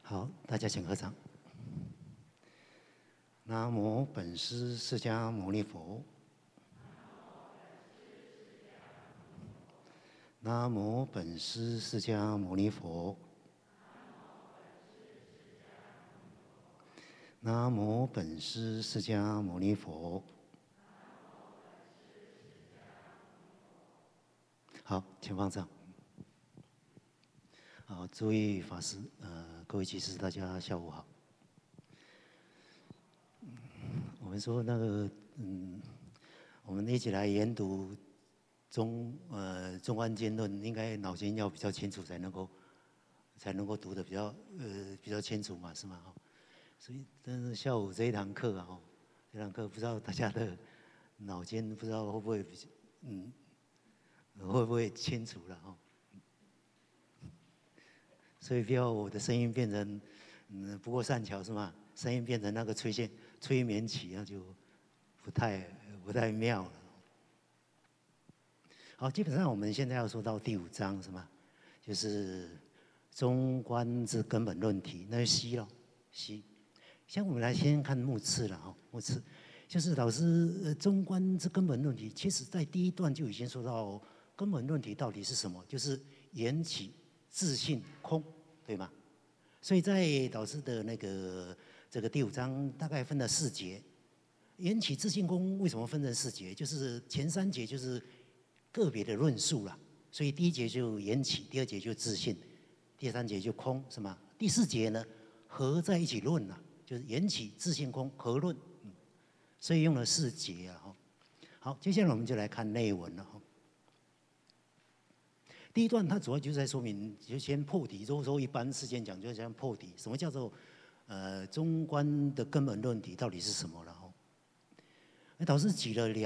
好，大家请合掌。南无本师释迦牟尼佛。南无本师释迦牟尼佛。南无本师释迦牟尼佛。好，请放上。好，诸位法师，各位居士，大家下午好。我们说那个，我们一起来研读中观经论，应该脑筋要比较清楚，才能够读得比较清楚嘛，是吗？所以，但是下午这一堂课啊，这堂课不知道大家的脑筋不知道会不会会不会清楚了哈？所以不要我的声音变成不过善巧是吗？声音变成那个催眠曲，那就不太妙了。好，基本上我们现在要说到第5章是吗？就是中观之根本论题，那是西咯，西。像我们来先看目次了哈，目次就是老师中观之根本论题，其实在第1段就已经说到根本论题到底是什么，就是缘起、自性、空，对吗？所以在老师的这个第5章大概分了4节，缘起、自性、空为什么分成4节？就是前3节就是个别的论述啦，所以第1节就缘起，第2节就自性，第3节就空，是吗？第4节呢合在一起论啦，就是缘起、自性、空合论，所以用了4节啊。好，接下来我们就来看内文了哈。第1段它主要就是在说明，就先破题。如果说一般事先讲，就是先破题，什么叫做中观的根本论题到底是什么了哈？导师举了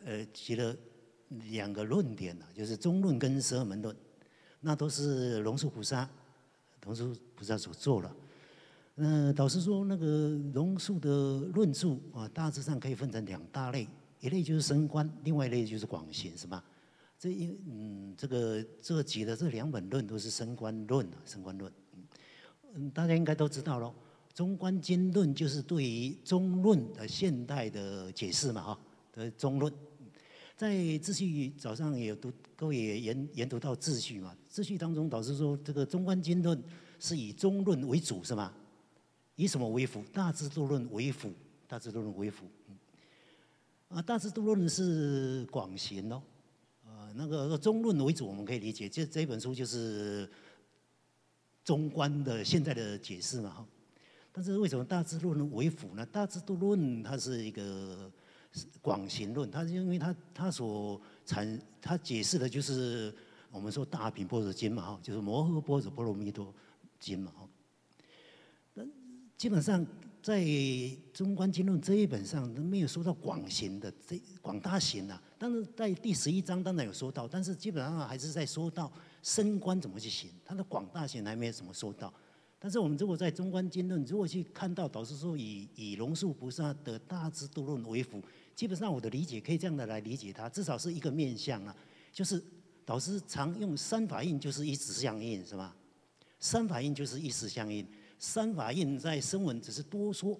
2个论点啊，就是中论跟12门论，那都是龙树菩萨所做了。导师说那个龙树的论述啊，大致上可以分成2大类，一类就是深观，另外一类就是广行，是吧？这个举的这2本论都是深观论啊，深观论。大家应该都知道咯，中观经论就是对于中论的现代的解释嘛，哈，的中论。在秩序早上也有读，各位也研读到秩序嘛。秩序当中，导师说这个中观经论是以中论为主，是吗？以什么为辅？大智度论为辅，大智度论为辅。大智度论是广行咯。那个中论为主，我们可以理解，这本书就是中观的现在的解释嘛，哈。但是为什么大智度论为辅呢？大智度论它是一个广行论，它因为它解释的就是我们说大品般若经嘛，哈，就是摩诃般若波罗蜜多经嘛，哈。基本上在中观经论这一本上没有说到广行的广大行啊，但是在第11章当然有说到，但是基本上还是在说到深观怎么去行，它的广大行还没有怎么说到。但是我们如果在中观经论，如果去看到导师说以龙树菩萨的大智度论为辅，基本上我的理解可以这样的来理解它，至少是一个面向啊，就是导师常用3法印就是一时相应，是吧？3法印就是一时相应。3法印在声闻只是多说，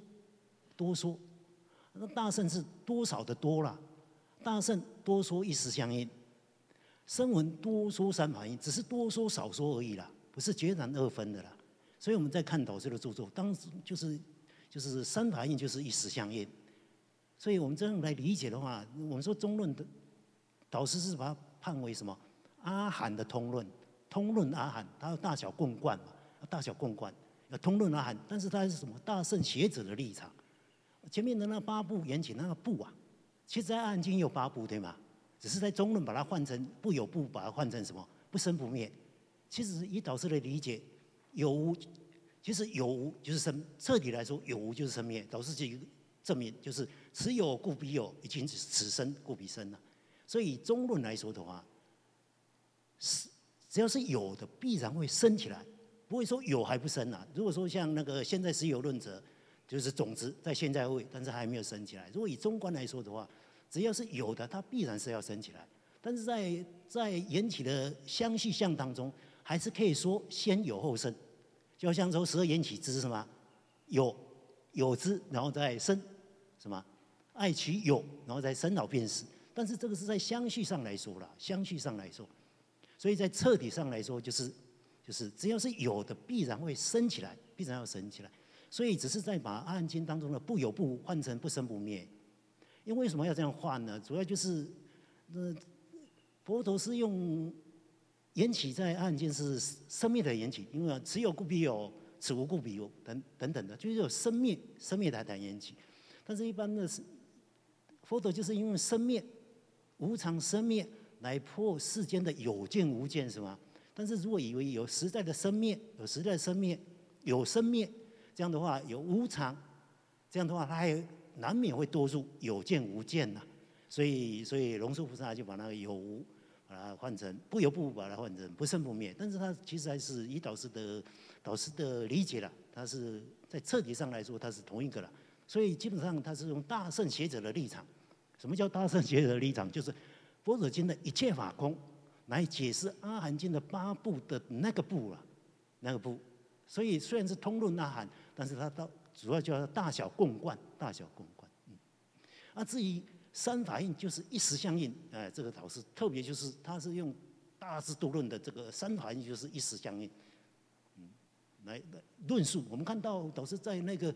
那大乘是多少的多啦，大乘多说一时相应，声闻多说3法印，只是多说少说而已啦，不是截然2分的啦。所以我们在看导师的著作，当时就是3法印就是一时相应，所以我们这样来理解的话，我们说中论的导师是把它判为什么？阿含的通论阿含，它有大小共贯嘛，大小共贯。通论阿含，但是它是什么？大乘学者的立场。前面的那8部缘起那个部啊，其实在阿含经也有8部，对吗？只是在中论把它换成不有部，把它换成什么？不生不灭。其实以导师的理解，有无，其实有无就是生，彻底来说有无就是生灭。导师这个证明就是此有故彼有，已经此生故彼生了。所以以中论来说的话，只要是有的，必然会生起来。不会说有还不生啊。如果说像那个现在实有论者，就是种子在现在位，但是还没有生起来。如果以中观来说的话，只要是有的，它必然是要生起来。但是在缘起的相续相当中，还是可以说先有后生。 就像说十二缘起之什么有之，然后再生什么爱取有，然后再生老病死。但是这个是在相续上来说啦，相续上来说，所以在彻底上来说，就是只要是有的，必然会生起来，必然要生起来。所以只是在把《阿含经》当中的不有不无换成不生不灭。因为为什么要这样换呢？主要就是佛陀是用缘起在《阿含经》是生灭的缘起，因为此有故必有，此无故必有等等的，就是有生灭来谈缘起。但是一般的佛陀就是因为生灭无常生灭来破世间的有见无见，是吗？但是如果以为有实在的生灭，有实在的生灭，有生灭，这样的话有无常，这样的话它还难免会多入有见无见呐。所以龙树菩萨就把那个有无把它换成不有不无，把它换成不生不灭。但是他其实还是以导师的理解了，他是在彻底上来说他是同一个了。所以基本上他是用大圣学者的立场。什么叫大圣学者的立场？就是佛陀经的一切法空来解释阿含经的8部的那个部了，那个部。所以虽然是通论阿含，但是它主要叫大小共贯，大小共贯。至于三法印就是一时相应，这个导师特别就是他是用大智度论的这个三法印就是一时相应，来论述。我们看到导师在那个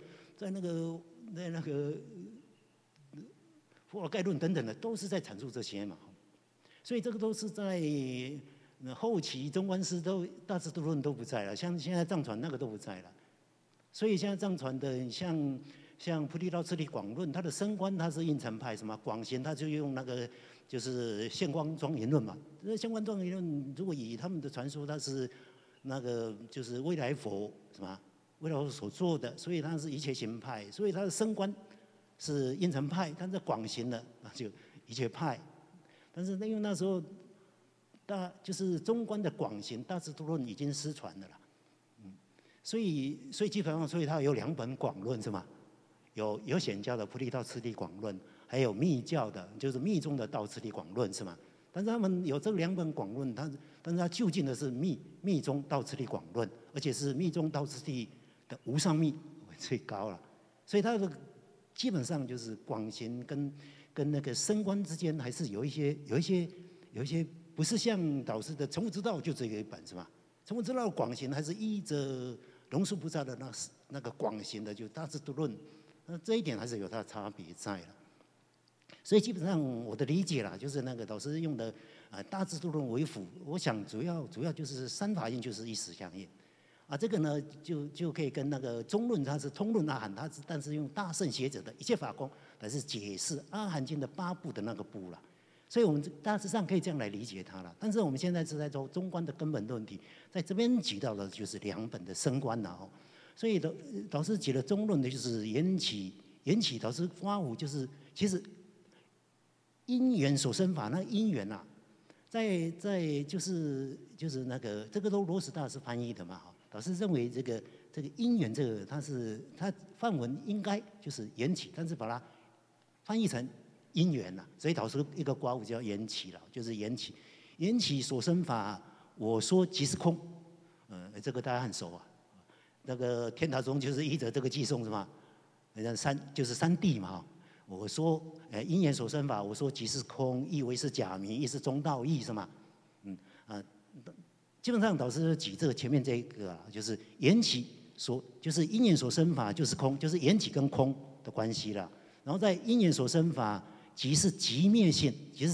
佛尔盖论等等的，都是在阐述这些嘛。所以这个都是在后期中观师都大智度论都不在了，像现在藏传那个都不在了。所以现在藏传的像菩提道次第广论，它的升观它是应成派，什么广贤他就用那个就是现光庄严论嘛。这现光庄严论如果以他们的传说，它是那个就是未来佛什么未来佛所做的，所以它是一切行派，所以它的升观是应成派，但是广贤的那就一切派。但是因为那时候就是中观的广贤大智度论已经失传了啦，所以基本上它有2本广论是吗？有显教的菩提道次第广论，还有密教的，就是密宗的道次第广论是吗？但是他们有这2本广论，但是他就近的是密宗道次第广论，而且是密宗道次第的无上密最高了，所以它的基本上就是广贤跟那个升观之间还是有一些不是像导师的成佛之道就只有一本是吧？成佛之道广贤还是依着龙树菩萨的那个广贤的，就大智度论。那这一点还是有它的差别在了，所以基本上我的理解啦，就是那个导师用的大智度论为辅，我想主要就是三法印就是一时相应，这个呢就可以跟那个中论它是通论阿含，但是用大圣学者的一切法空来是解释阿含经的8部的那个部了，所以我们大致上可以这样来理解它了。但是我们现在是在做中观的根本论题，在这边举到的就是2本的升观了哦。所以导师解了中论的就是缘起导师发悟就是其实因缘所生法，那因缘啊，在就是那个这个都罗什大师翻译的嘛，导师认为这个因缘这个它梵文应该就是缘起，但是把它翻译成因缘了，所以导师一个括弧叫缘起了，就是缘起所生法，我说即是空，这个大家很熟啊。那个天台宗就是依着这个寄颂是吗？就是三谛嘛。我说因缘所生法，我说即是空，亦为是假名，亦是中道义是吗？基本上导师举这个前面这一个就是缘起就是因缘所生法就是空，就是缘起跟空的关系了。然后在因缘所生法，即是即灭性，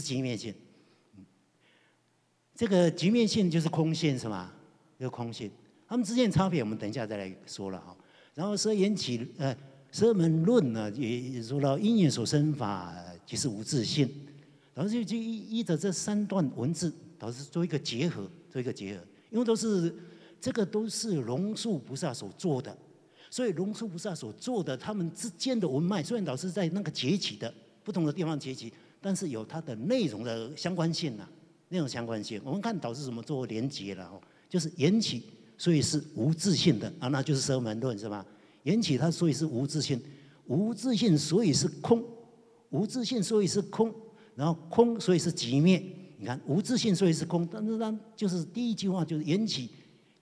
这个即灭性就是空性是吗？就是空性。他们之间的差别，我们等一下再来说了哈。然后十二门论呢，也说到因缘所生法即是无自性，然后就依着这3段文字，导致做一个结合，因为这个都是龙树菩萨所做的，所以龙树菩萨所做的，他们之间的文脉，虽然导师在那个节起的不同的地方节起，但是有它的内容的相关性啊，内容相关性。我们看导师怎么做连结了哦，就是缘起。所以是无自性的那就是十二门论是吧？缘起它所以是无自性，无自性所以是空，无自性所以是空，然后空所以是即灭。你看无自性所以是空，但是它就是第一句话就是缘起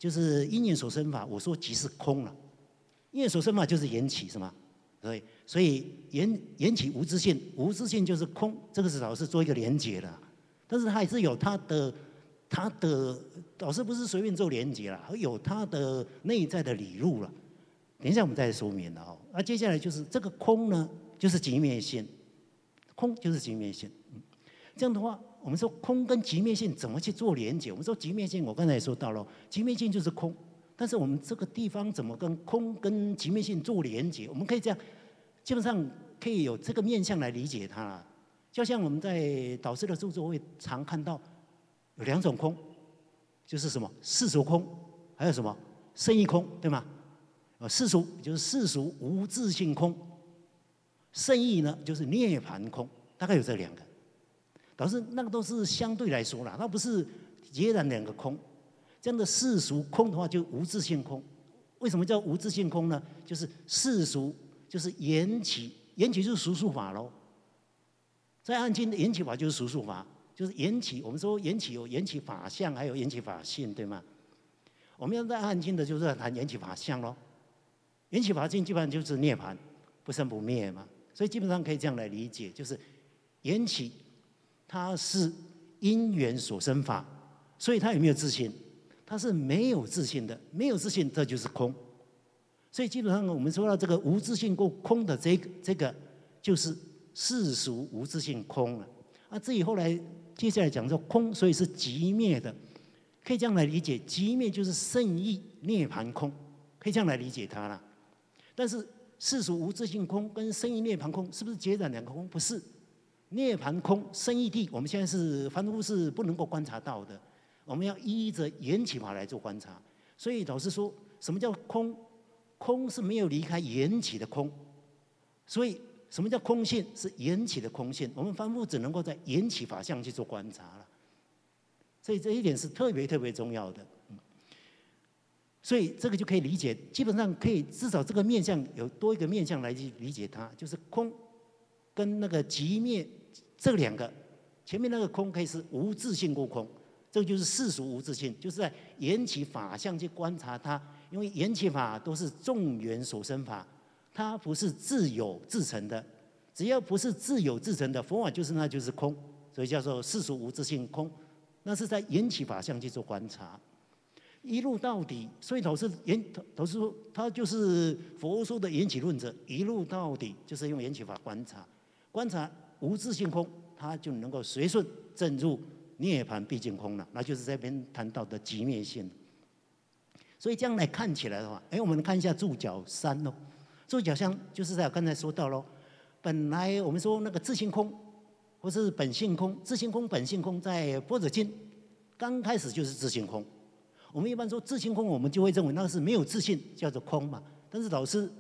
就是因缘所生法，我说即是空了。因缘所生法就是缘起，是吗？所以缘起无自性，无自性就是空，这个是老师做一个连结的。但是它还是有它的老师不是随便做连结了，有它的内在的理路了。等一下我们再说明了哦。那接下来就是这个空呢，就是极灭性，空就是极灭性。这样的话，我们说空跟极灭性怎么去做连结？我们说极灭性，我刚才也说到了，极灭性就是空。但是我们这个地方怎么跟空跟极灭性做连结？我们可以这样，基本上可以有这个面向来理解它。就像我们在导师的著作会常看到有2种空，就是什么世俗空，还有什么圣义空，对吗？世俗就是世俗无自性空，圣义呢就是涅槃空，大概有这2个。导师那个都是相对来说啦，它不是截然2个空。这样的世俗空的话，就无自性空。为什么叫无自性空呢？就是世俗，就是缘起，缘起就是俗数法喽。在暗经的缘起法就是俗数法，就是缘起。我们说缘起有缘起法相，还有缘起法性，对吗？我们要在暗经的就是在谈缘起法相喽。缘起法性基本上就是涅槃，不生不灭嘛。所以基本上可以这样来理解，就是缘起它是因缘所生法，所以它有没有自性？它是没有自性的，没有自性，这就是空。所以基本上我们说到这个无自性空的这个，就是世俗无自性空了。至于后来接下来讲说空，所以是极灭的，可以这样来理解，极灭就是圣义涅槃空，可以这样来理解它了。但是世俗无自性空跟圣义涅槃空是不是截然2个空？不是，涅槃空、圣义谛，我们现在是凡夫是不能够观察到的。我们要依着缘起法来做观察，所以老师说什么叫空？空是没有离开缘起的空，所以什么叫空性？是缘起的空性。我们凡夫只能够在缘起法相去做观察了，所以这一点是特别特别重要的。所以这个就可以理解，基本上可以至少这个面向有多一个面向来去理解它，就是空跟那个极灭这2个，前面那个空可以是无自性过空。这个就是世俗无自性，就是在缘起法相去观察它，因为缘起法都是众缘所生法，它不是自有自成的，只要不是自有自成的，佛法那就是空，所以叫做世俗无自性空，那是在缘起法相去做观察，一路到底。所以导师说，他就是佛说的缘起论者，一路到底就是用缘起法观察无自性空，他就能够随顺证入涅槃毕竟空了，那就是这边谈到的极灭性。所以这样来看起来的话，我们看一下注脚3哦。注脚3就是在刚才说到喽，本来我们说那个自性空，或是本性空，自性空、本性空，在般若经刚开始就是自性空。我们一般说自性空，我们就会认为那是没有自性，叫做空嘛。但是老师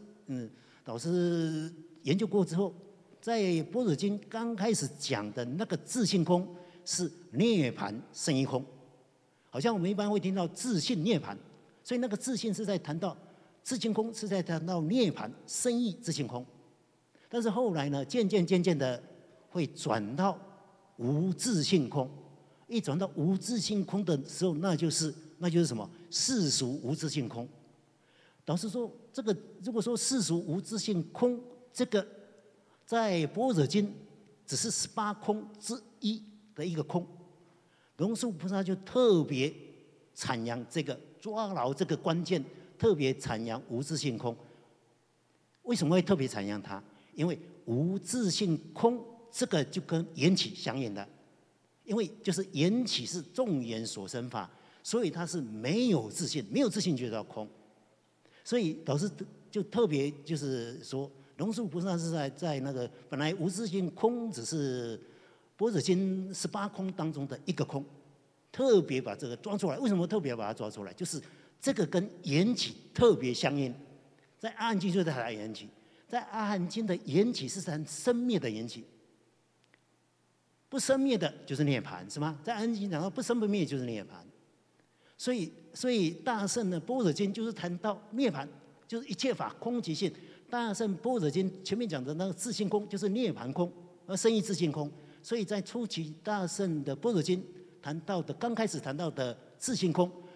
研究过之后，在般若经刚开始讲的那个自性空，是涅槃圣义空，好像我们一般会听到自性涅槃，所以那个自性是在谈到自性空，是在谈到涅槃圣义自性空。但是后来呢，渐渐的会转到无自性空，一转到无自性空的时候，那就是什么？世俗无自性空。导师说，这个如果说世俗无自性空，这个在般若经只是18空之一的一个空，龙树菩萨就特别阐扬这个，抓牢这个关键，特别阐扬无自性空。为什么会特别阐扬它？因为无自性空这个就跟缘起相应的，因为就是缘起是众缘所生法，所以它是没有自性，没有自性就叫空。所以导师就特别就是说，龙树菩萨是在那个本来无自性空只是般若经18空当中的一个空，特别把这个抓出来。为什么特别把它抓出来？就是这个跟缘起特别相应。在阿含经就在谈缘起，在阿含经的缘起是谈生灭的缘起，不生灭的就是涅槃，是吗？在阿含经讲到不生不灭就是涅槃。所以大乘的般若经就是谈到涅槃，就是一切法空即性。大乘般若经前面讲的那个自性空就是涅槃空，而生意自性空。所以在初期大乘的般若经谈到的，刚开始谈到的自性空，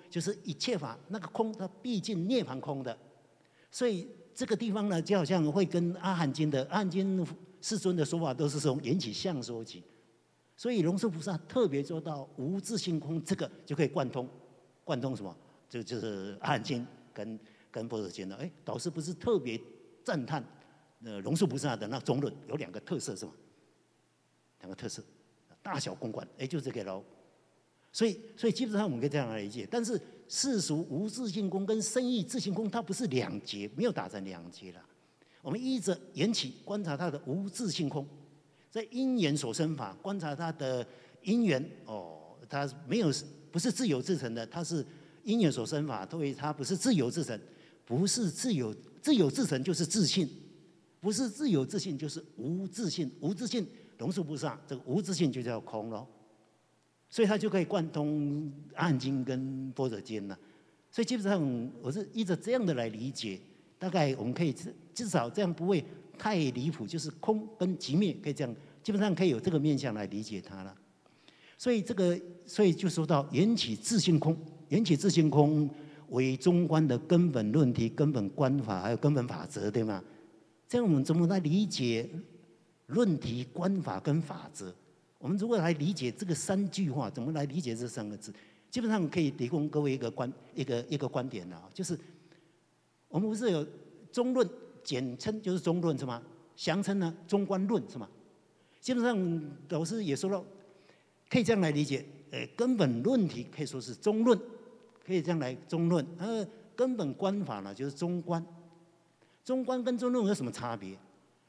就是一切法那个空，它毕竟涅槃空的，所以这个地方呢，就好像会跟阿含经世尊的说法都是从缘起相说起，所以龙树菩萨特别做到无自性空，这个就可以贯通什么？就是阿含经跟般若经了。导师不是特别赞叹龙树菩萨的那中论有2个特色是吗？2个特色，大小公观，就这个喽。所以基本上我们可以这样来理解，但是世俗无自性空跟深义自性空，它不是2节，没有打成2节了。我们依着缘起观察它的无自性空，在因缘所生法观察它的因缘它不是自有自成的，它是因缘所生法，所以它不是自有自成，不是自有自成就是自性，不是自有自性就是无自性，无自性龙树菩萨这个无自性就叫空咯。所以它就可以贯通阿含经跟般若经了。所以基本上我是依着这样的来理解，大概我们可以至少这样不会太离谱，就是空跟即灭可以这样，基本上可以有这个面向来理解它了。所以就说到缘起自性空，缘起自性空为中观的根本论题、根本观法还有根本法则，对吗？这样我们怎么来理解论题、观法跟法则？我们如果来理解这个3句话，怎么来理解这3个字？基本上可以提供各位一个观点了，就是我们不是有中论，简称就是中论是吗？详称呢中观论是吗？基本上老师也说了，可以这样来理解，根本论题可以说是中论，可以这样来中论，根本观法呢就是中观。中观跟中论有什么差别？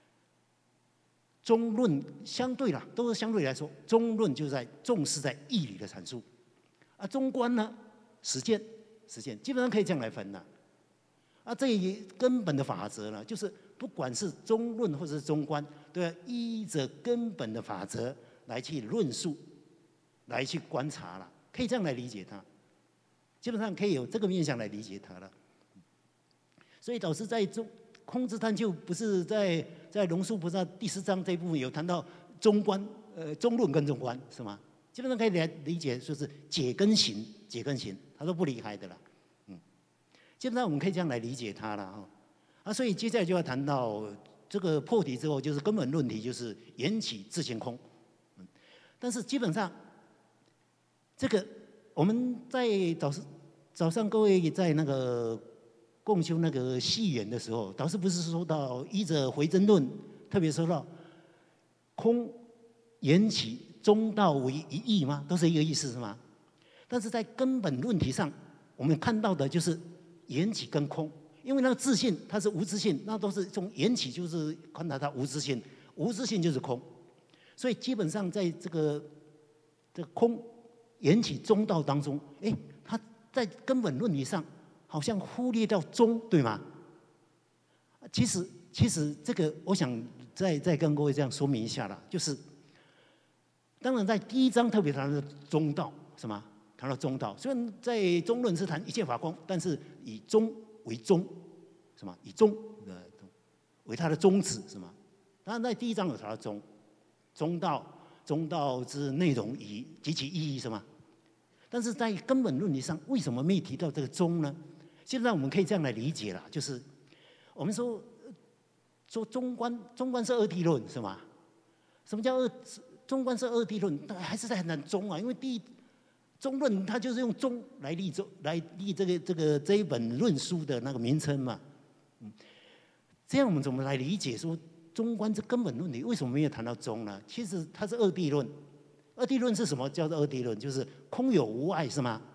中论相对啦，都是相对来说，中论就是在重视在义理的阐述，中观呢实践，基本上可以这样来分啦。这一根本的法则呢，就是不管是中论或者是中观，都要依着根本的法则来去论述，来去观察了，可以这样来理解它。基本上可以有这个面向来理解它了。所以导师在空之探究不是在龙树菩萨第4章这一部分有谈到中观，中论跟中观是吗？基本上可以来理解，说是解跟行，他都不离开的了。基本上我们可以这样来理解它了所以接下来就要谈到这个破题之后，就是根本论题，就是缘起自性空。但是基本上这个我们在早上各位在那个共修那个细缘的时候，导师不是说到依着回真论，特别说到空缘起中道为一义吗？都是一个意思是吗？但是在根本论题上，我们看到的就是缘起跟空，因为那个自性它是无自性，那都是从缘起就是观察它无自性，无自性就是空，所以基本上在这个空缘起中道当中，它在根本论题上好像忽略掉中，对吗？其实这个我想再跟各位这样说明一下啦，就是当然在第1章特别谈到中道，是吗？谈到中道，虽然在中论是谈一切法空，但是以中为宗，是吗？以中为它的宗旨，是吗？当然在第1章有谈到中道之内容及其意义，是吗？但是在根本论理上，为什么没提到这个中呢？现在我们可以这样来理解啦，就是我们说中观是2谛论，是吗？什么叫中观是2谛论？还是在很难中啊，因为中论它就是用中来立这一本论书的那个名称嘛。这样我们怎么来理解说中观这根本论理为什么没有谈到中呢？其实它是2谛论。2谛论是什么？叫做2谛论，就是空有无碍，是吗？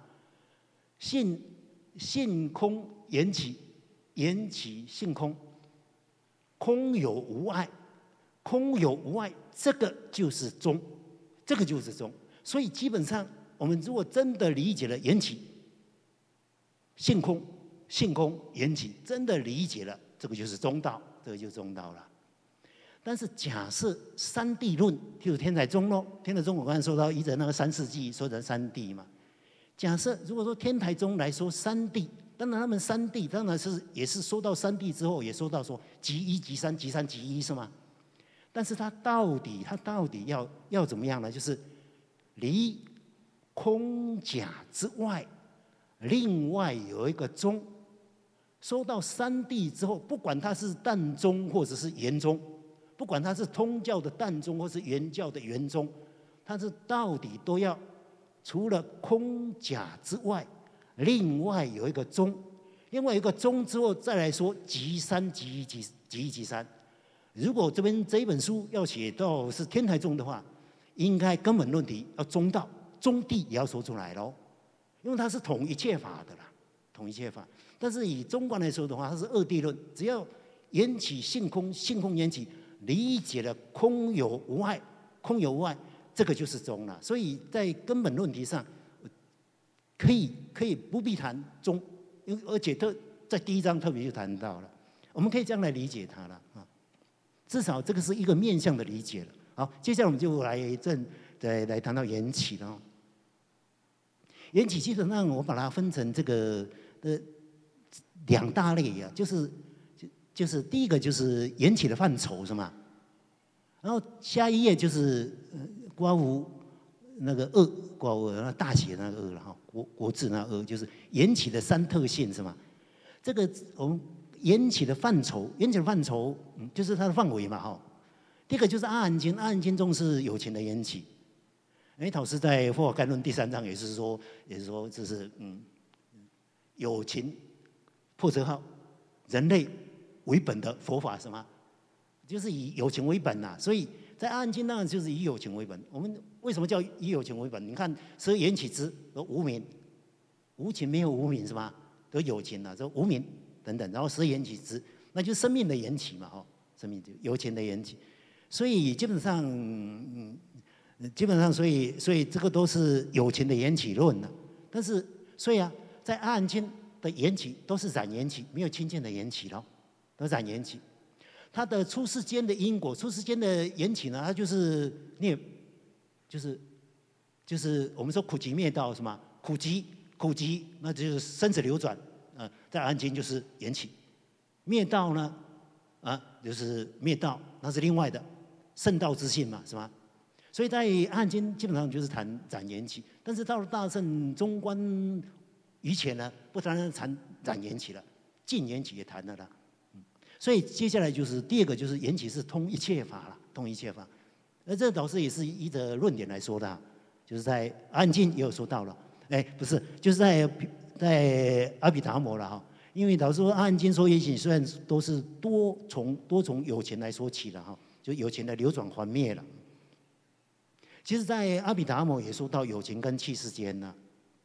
性空缘起，缘起性空，空有无碍，这个就是中，所以基本上我们如果真的理解了缘起、性空、缘起，真的理解了，这个就是中道，了。但是假设3谛论，就是天台宗咯，天台宗我刚才说到依着那个3世纪说成3谛嘛。假设如果说天台宗来说3谛，当然他们3谛当然也是说到3谛之后，也说到说即一即三，即三即一，是吗？但是他到底要怎么样呢？就是离空假之外， 另外有一个宗，说到三谛之后，不管它是淡宗或者是圆宗，不管它是通教的淡宗或是原教的圆宗，它是到底都要除了空假之外，另外有一个宗，另外有一个宗之后再来说即三即一即三。如果这一本书要写到是天台宗的话，应该根本论题要中道中谛也要说出来喽，因为它是统一切法的啦，统一切法。但是以中观来说的话，它是二谛论，只要缘起性空，性空缘起，理解了空有无碍，空有无碍，这个就是宗了。所以在根本论题上，可以不必谈宗，而且在第一章特别就谈到了，我们可以这样来理解它了啊。至少这个是一个面向的理解了。好，接下来我们就来谈到缘起了。缘起基本上我把它分成这个两大类啊，就是第一个就是缘起的范畴是吗？然后下一页就是刮胡那个二，刮胡那大写那个二了哈，国字那二就是缘起的三特性是吗？这个我们缘起的范畴，就是它的范围嘛哈。第一个就是阿含经，阿含经中是有情的缘起。导师在《佛法概论》第3章也是说这是有情破折号，人类为本的佛法是吗？就是以有情为本呐、所以在阿含经当然就是以有情为本。我们为什么叫以有情为本？你看舍缘起之都无明，无情没有无明是吗？都有情啊，这无明等等，然后舍缘起之，那就是生命的缘起嘛，哈，生命有情的缘起。所以基本上，所以这个都是有情的缘起论了。但是，所以啊，在阿含经的缘起都是染缘起，没有清净的缘起咯，都染缘起。它的出世间的因果，出世间的缘起呢，它就是就是我们说苦集灭道是吗？苦集那就是生死流转，在阿含经就是缘起。灭道呢，就是灭道，那是另外的圣道之性嘛，是吗？所以在阿含经基本上就是谈染缘起，但是到了大乘中观于前呢，不单单谈染缘起了，净缘起也谈了啦。所以接下来就是第二个，就是缘起是通一切法了，通一切法。而这导师也是依着论点来说的，就是在阿含经也有说到了，不是，就是在阿毗达摩了哈。因为导师说阿含经说缘起虽然都是多从有情来说起的哈，就有情的流转还灭了。其实，在阿毗达摩也说到有情跟气世间呢，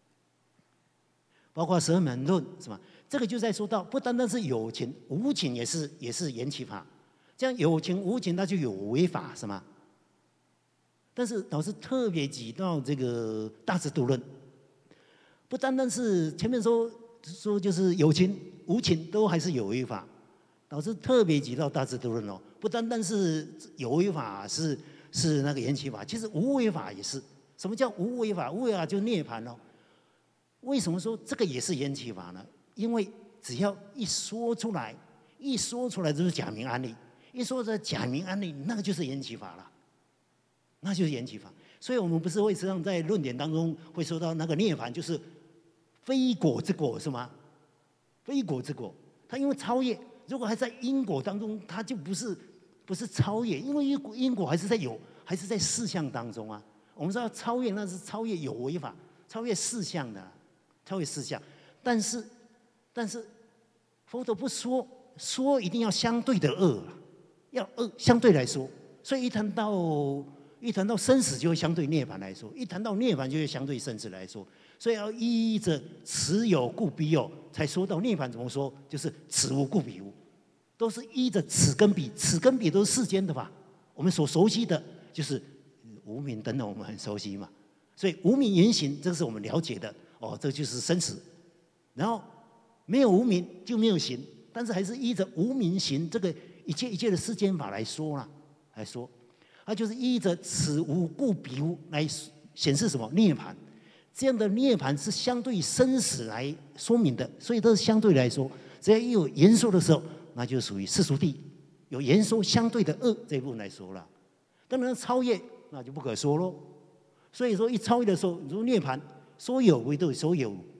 包括十二门论是吧？这个就在说到，不单单是有情，无情也是缘起法。这样有情无情，它就有为法是吗？但是导师特别提到这个大智度论，不单单是前面说就是有情无情都还是有为法，导师特别提到大智度论哦，不单单是有为法是那个缘起法，其实无为法也是。什么叫无为法？无为法就涅槃哦。为什么说这个也是缘起法呢？因为只要一说出来就是假名安立，一说这假名安立，那个就是缘起法了，那就是缘起法。所以我们不是会实际上在论点当中会说到那个涅槃就是非果之果是吗？非果之果，它因为超越，如果还在因果当中，它就不是超越，因为因果还是在事项当中啊。我们说要超越，那是超越有为法，超越事项的，超越事项。但是佛陀不说一定要相对的恶，要恶相对来说。所以一谈到生死，就会相对涅槃来说；一谈到涅槃，就会相对生死来说。所以要依着此有故彼有，才说到涅槃怎么说，就是此无故彼无，都是依着此跟彼，此跟彼都是世间的法。我们所熟悉的就是无明等等，我们很熟悉嘛。所以无明言行，这个是我们了解的哦，这就是生死。然后没有无明就没有行，但是还是依着无明行这个一切的世间法来说啦，来说，它就是依着此无故彼无来显示什么涅槃。这样的涅槃是相对生死来说明的，所以都是相对来说，只要一有言说的时候，那就属于世俗谛，有言说相对的恶这一部分来说了。当然超越那就不可说喽。所以说一超越的时候，如涅槃说有为都有说有，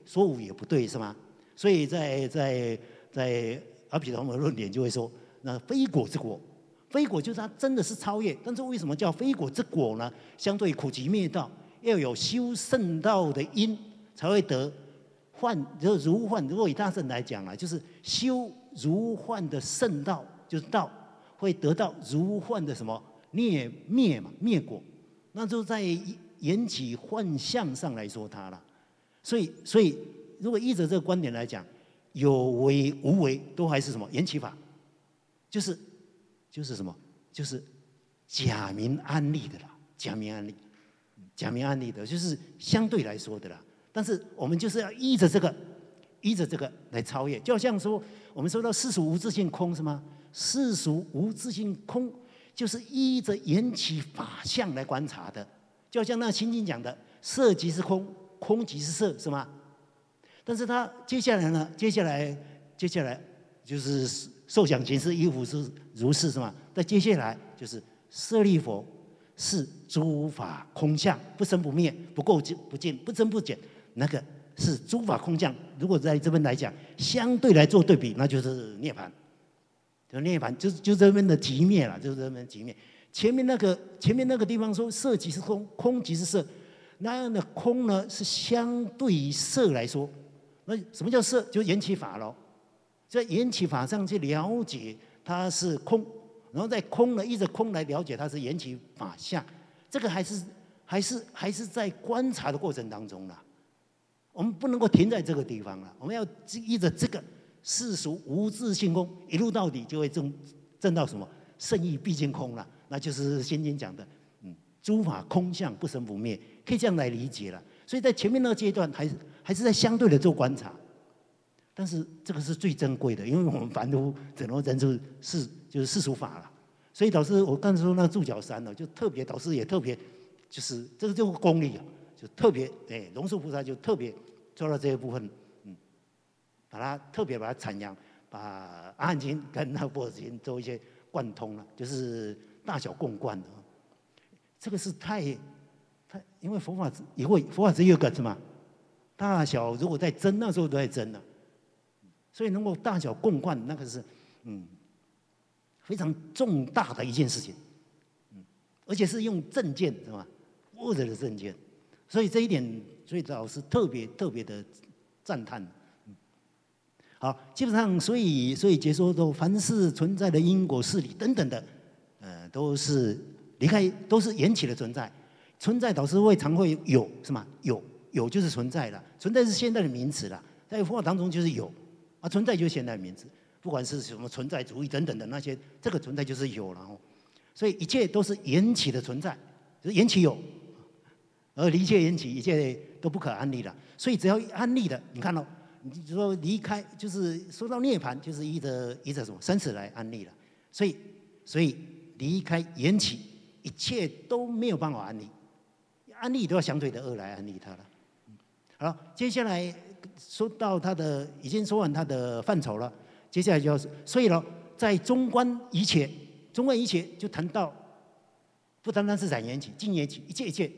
说无也不对，是吗？所以在阿毗达摩论点就会说，那非果之果，非果就是它真的是超越，但是为什么叫非果之果呢？相对苦集灭道，要有修圣道的因，才会得幻，就是如幻。如果以大圣来讲啊，就是修如幻的圣道，就是道，会得到如幻的什么灭嘛，灭果。那就在缘起幻象上来说它了。所以如果依着这个观点来讲，有为无为都还是什么缘起法，就是什么，就是假名安立的啦，假名安立的，就是相对来说的啦。但是我们就是要依着这个来超越，就好像说我们说到世俗无自性空是吗？世俗无自性空就是依着缘起法相来观察的，就好像那《心经》讲的色即是空，空即是色，是吗？但是他接下来呢？接下来就是受想行识依无是如是，是吗？再接下来就是舍利弗，是诸法空相，不生不灭，不垢不净，不增不减，那个是诸法空相。如果在这边来讲，相对来做对比，那就是涅槃。就涅槃，就这边的极灭了，就是这边的极灭。前面那个地方说色即是空，空即是色，那样的空呢是相对于色来说。那什么叫色？就缘起法咯。在缘起法上去了解它是空，然后在空呢依着空来了解它是缘起法相。这个还是在观察的过程当中啦。我们不能够停在这个地方了，我们要依着这个世俗无自性空，一路到底就会证到什么圣义毕竟空了，那就是《心经》讲的，诸法空相不生不灭，可以这样来理解了。所以在前面那个阶段，还是在相对的做观察，但是这个是最珍贵的，因为我们凡夫整个人就是世俗法了。所以导师我刚才说那注脚3呢，就特别导师也特别，就是这个就是功力啊，就特别龙树菩萨就特别做到这一部分，特别把它阐扬，把阿含经跟那般若经做一些贯通了，就是大小共贯的。这个是太，因为佛法只有一个是吗？大小如果在争，那时候都在争了，所以能够大小共贯，那个是非常重大的一件事情，而且是用正见是吧？握着的正见，所以这一点，所以老师特别的赞叹。好，基本上所以解说都凡是存在的因果事理等等的，都是离开，都是缘起的存在。存在导师常会有是吗？有就是存在了，存在是现代的名词了，在佛法当中就是有啊，存在就是现代的名词，不管是什么存在主义等等的那些，这个存在就是有了哦。所以一切都是缘起的存在，就是缘起有，而离切缘起，一切都不可安立了。所以只要安立的，你看到。你就说离开，就是说到涅槃，就是依着什么生死来安立了。所以离开缘起，一切都没有办法安立，安立都要相对的恶来安立它了。好，接下来说到已经说完它的范畴了，接下来就要所以了，在中观一切就谈到不单单是在缘起，尽缘起，一切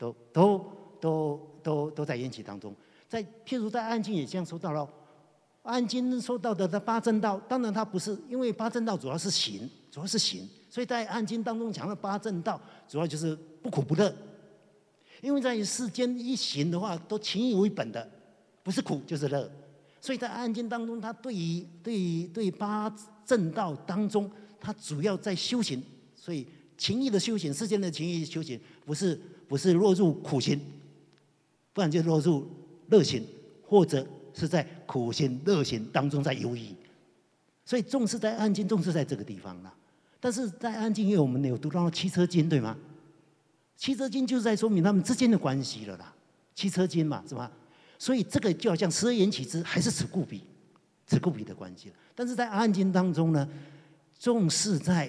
都在缘起当中。譬如在《阿含经》也这样说到了，《阿含经》说到的八正道，当然它不是，因为八正道主要是行，所以在《阿含经》当中讲的八正道，主要就是不苦不乐。因为在世间一行的话，都情义为本的，不是苦就是乐。所以在《阿含经》当中，它对八正道当中，它主要在修行，所以情义的修行，世间的情义修行，不是落入苦行，不然就落入乐行，或者是在苦行、乐行当中在游移，所以重视在《阿含经》，重视在这个地方了。但是在《阿含经》因为我们有读到七车经，对吗？七车经就是在说明他们之间的关系了啦。七车经嘛，是吧？所以这个就好像十二缘起之，还是此故彼的关系了。但是在《阿含经》当中呢，重视在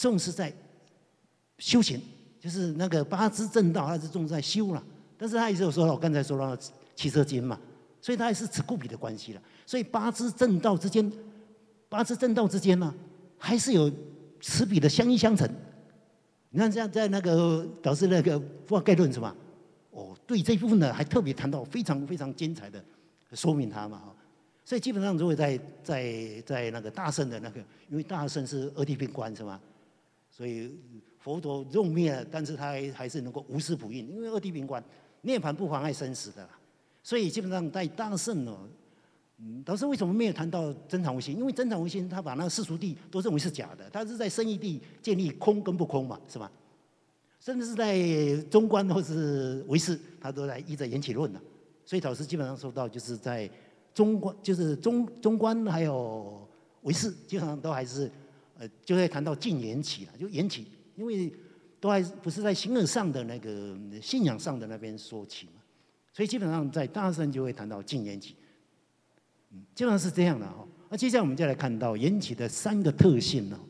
修行，就是那个八支正道，它是重视在修了。但是他也是有说到，我刚才说到七车经嘛，所以它还是此故彼的关系了。所以八支正道之间呢，还是有此彼的相依相成。你看，像在那个导师那个佛法概论是吧？对这一部分呢，还特别谈到非常非常精彩的说明它嘛哈。所以基本上如果在那个大圣的那个，因为大圣是二谛并观是吗？所以佛陀用灭了，但是他还是能够无私普应，因为二谛并观，涅槃不妨碍生死的啦。所以基本上在大圣哦，导师为什么没有谈到真常无心？因为真常无心，他把那个世俗谛都认为是假的，他是在生义谛建立空跟不空嘛，是吧？甚至是在中观或是唯识，他都在依着缘起论的。所以导师基本上说到，就是在中观，就是中观还有唯识，基本上都还是就会谈到尽缘起了，就缘起，因为都还不是在形而上的那个信仰上的那边说起嘛，所以基本上在大圣就会谈到尽缘起，基本上是这样的哈。那接下来我们就来看到缘起的3个特性呢。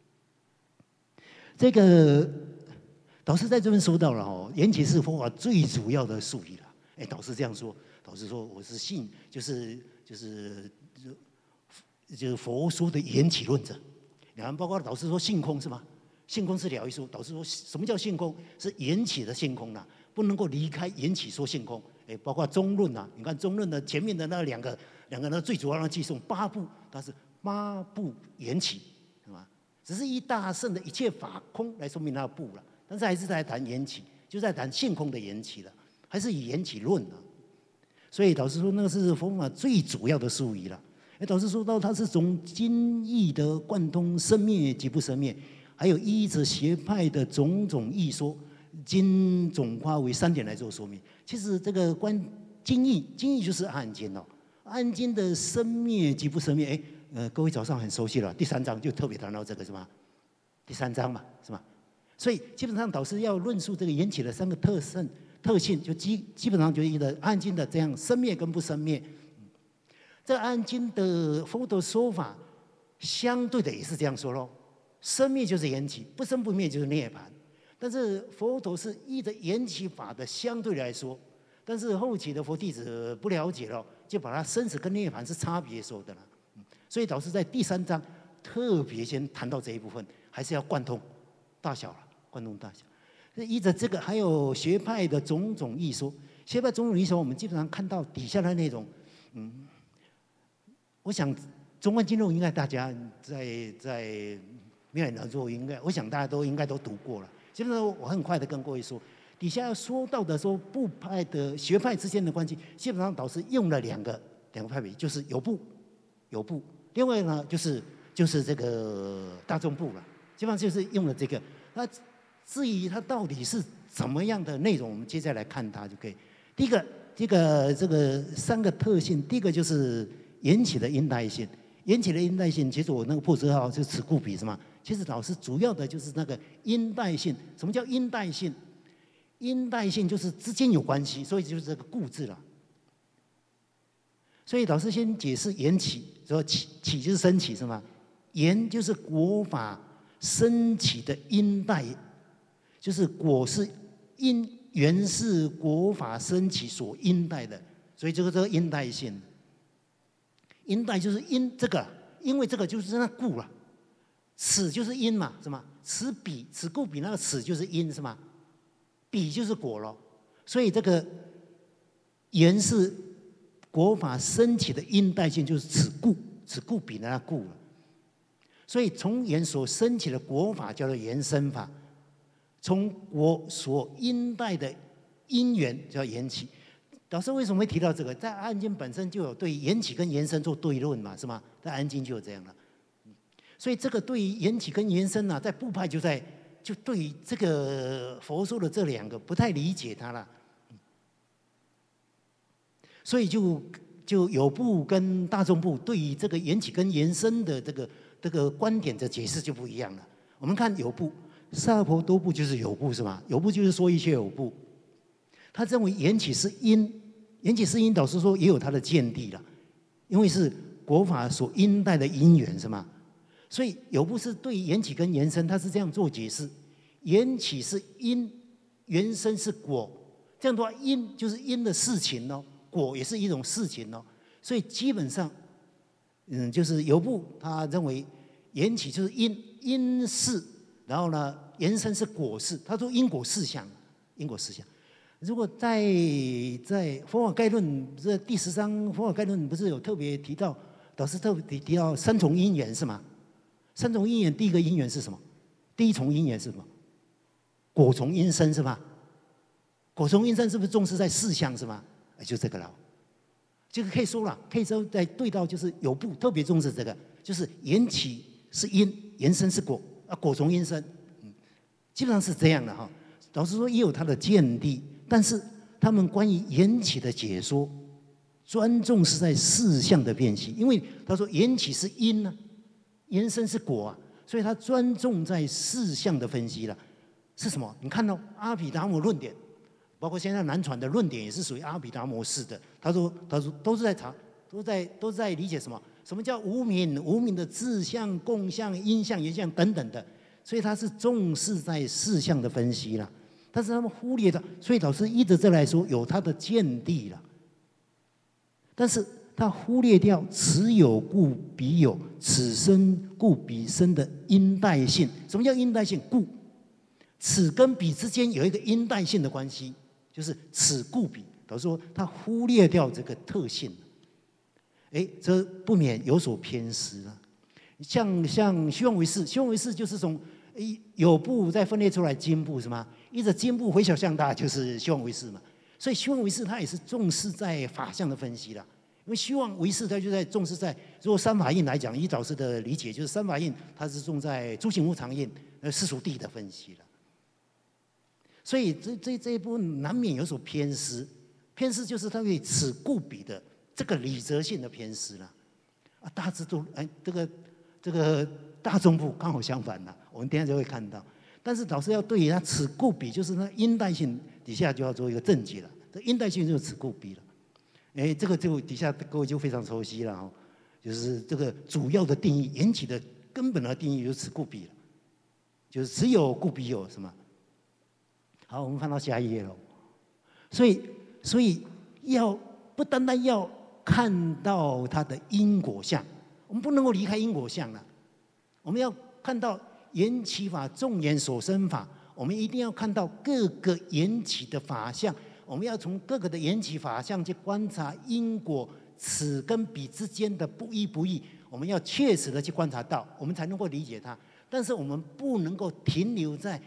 这个导师在这边说到了哦，缘起是佛法最主要的术语了。哎，导师这样说，导师说我是信，就是佛说的缘起论者。你看，包括导师说性空是吗？性空是了义说，导师说什么叫性空？是缘起的性空啦，不能够离开缘起说性空。哎，包括中论啊，你看中论的前面的那两个呢，最主要的记诵8部，它是8部缘起，是吧？只是依大圣的一切法空来说明它的部了，但是还是在谈缘起，就在谈性空的缘起了，还是以缘起论啊。所以导师说那个是佛法最主要的术语了。导师说到它是从经义的贯通生灭及不生灭，还有依着学派的种种义说，经总化为3点来做说明。其实这个经义就是阿含经哦，阿含经的生灭及不生灭，各位早上很熟悉了，第3章就特别谈到这个是吗？第3章嘛，是吧？所以基本上导师要论述这个缘起的3个特性，就基本上就依着阿含经的这样生灭跟不生灭。这阿含经的佛陀说法，相对的也是这样说咯，生灭就是缘起，不生不灭就是涅槃。但是佛陀是依着缘起法的相对来说，但是后期的佛弟子不了解了，就把它生死跟涅槃是差别说的了。所以导师在第3章特别先谈到这一部分，还是要贯通大小了，贯通大小。依着这个，还有学派的种种义说，学派种种义说，我们基本上看到底下的内容，我想中观经论应该大家在妙眼能做，我想大家都应该都读过了。基本上我很快的跟各位说，底下要说到的说部派的学派之间的关系，基本上导师用了两个派别，就是有部，另外呢就是这个大众部了，基本上就是用了这个。那至于它到底是怎么样的内容，我们接下来看它就可以。第一个，这个3个特性，第一个就是缘起的因代性。缘起的因代性，其实我那个破折号是此故彼是吗？其实老师主要的就是那个因代性。什么叫因代性？因代性就是之间有关系，所以就是这个故字了。所以老师先解释缘起，说起就是升起是吗？缘就是果法升起的因代，就是果是因，缘是果法升起所因代的，所以这个因代性。因代就是因这个，因为这个就是那故了，此就是因嘛，是吗？此故彼，那个此就是因是吗？彼就是果了，所以这个缘是果法升起的因代性，就是此故彼那故了。所以从缘所升起的果法叫做缘生法，从果所因代的因缘叫缘起。导师为什么会提到这个？在阿含经本身就有对缘起跟缘生做对论嘛，是吗？在阿含经就有这样了。所以这个对于缘起跟缘生啊，在部派就对于这个佛说的这2个不太理解它了，所以就有部跟大众部对于这个缘起跟缘生的这个观点的解释就不一样了。我们看有部，萨婆多部就是有部是吗？有部就是说一切有部，他认为缘起是因。缘起是因，导师说也有它的见地了，因为是果法所因代的因缘是吗？所以有部是对缘起跟缘生，他是这样做解释：缘起是因，缘生是果。这样的话，因就是因的事情哦，果也是一种事情哦。所以基本上，就是有部他认为缘起就是因事，然后呢，缘生是果事。他说因果事相，因果事相。 如果在佛法概论这第10章佛法概论不是有特别提到，导师特别提到3重因缘是吗？3重因缘，第一个因缘是什么？第一重因缘是什么？果从因生是吧？果从因生是不是重视在4项是吗？就这个了，这个可以说了，可以说在对到就是有部特别重视这个，就是缘起是因，缘生是果，果从因生，基本上是这样的哈。老实说也有它的见地，但是他们关于缘起的解说，专重是在4项的辨析，因为他说缘起是因呢，缘生是果啊，所以他专重在4项的分析了。是什么？你看到阿毗达摩论点，包括现在南传的论点也是属于阿毗达摩式的。他说都是在查，都在理解什么？什么叫无明？无明的自相、共相、因相、缘相等等的，所以他是重视在4项的分析了。但是他们忽略了，所以老师依着这来说有他的见地了。但是他忽略掉此有故彼有，此生故彼生的因代性。什么叫因代性？故。此跟彼之间有一个因代性的关系，就是此故彼。老师说他忽略掉这个特性，这不免有所偏失了。像虚妄唯识，虚妄唯识就是从有部再分裂出来经部是吗？依着经部回小向大就是虚妄唯识嘛。所以虚妄唯识它也是重视在法相的分析啦。因为虚妄唯识它就在重视在，如果三法印来讲，依导师的理解就是三法印它是重在诸行无常印世俗谛的分析了。所以这一部分难免有所偏失，偏失就是他对此故彼的这个理则性的偏失了。大智度这个大众部刚好相反了，我们等一下就会看到。但是老师要对于他此故彼，就是那因代性底下就要做一个正解了。这因代性就是此故彼了。这个就底下各位就非常熟悉了哈，就是这个主要的定义，缘起的根本的定义就是此故彼了，就是只有故彼有什么？好，我们翻到下一页喽。所以不单单要看到它的因果相，我们不能够离开因果相了。我们要看到缘起法、众缘所生法，我们一定要看到各个缘起的法相。我们要从各个的缘起法相去观察因果此跟彼之间的不一不异，我们要确实的去观察到，我们才能够理解它。但是我们不能够停留在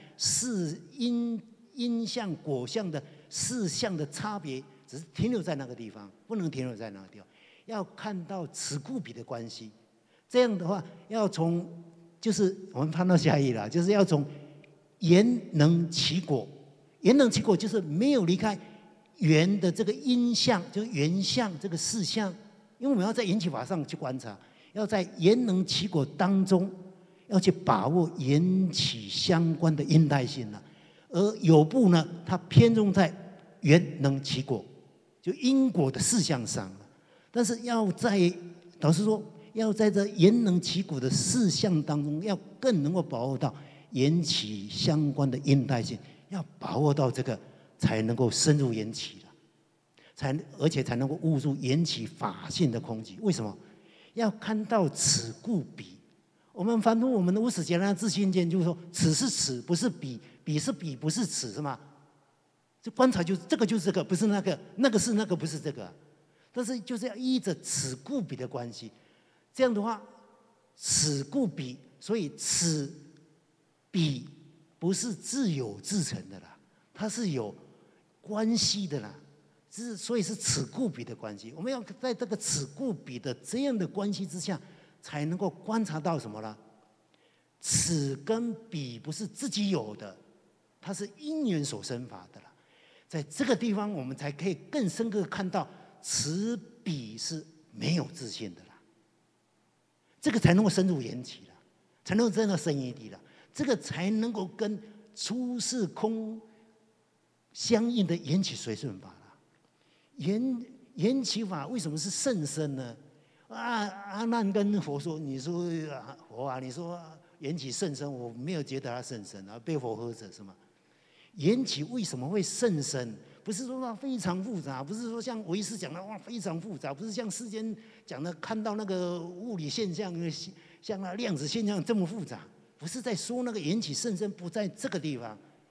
因相果相的4项的差别，只是停留在那个地方，不能停留在那个地方，要看到此故彼的关系。这样的话，要从就是我们翻到下一页了，就是要从缘能起果，缘能起果就是没有离开缘的这个因相，就是缘相这个4项，因为我们要在缘起法上去观察，要在缘能起果当中要去把握缘起相关的因代性了。而有部呢，它偏重在缘能起果，就因果的4项上了。但是老师说，要在这缘能起果的4项当中，要更能够把握到缘起相关的因代性，要把握到这个，才能够深入缘起了，而且才能够悟入缘起法性的空寂。为什么？要看到此故彼。我们反正我们的无始劫难自性见，就是说，此是此，不是彼。彼是彼，不是此，是吗？这观察就是这个就是这个，不是那个，那个是那个，不是这个。但是就是要依着此故彼的关系，这样的话，此故彼，所以此彼不是自有自成的啦，它是有关系的啦。所以是此故彼的关系。我们要在这个此故彼的这样的关系之下，才能够观察到什么呢？此跟彼不是自己有的。它是因缘所生法的了，在这个地方我们才可以更深刻看到此彼是没有自性的啦，这个才能够深入缘起了，才能够真的生一地了，这个才能够跟出世空相应的缘起随顺法了。缘起法为什么是甚深呢？阿难跟佛说，你说佛啊，你说缘起甚深，我没有觉得它甚深啊，被佛喝着是吗？缘起为什么会甚深？不是说它非常复杂，不是说像唯识讲的哇非常复杂，不是像世间讲的看到那个物理现象，像那量子现象这么复杂，不是在说那个缘起甚深，不在这个地方。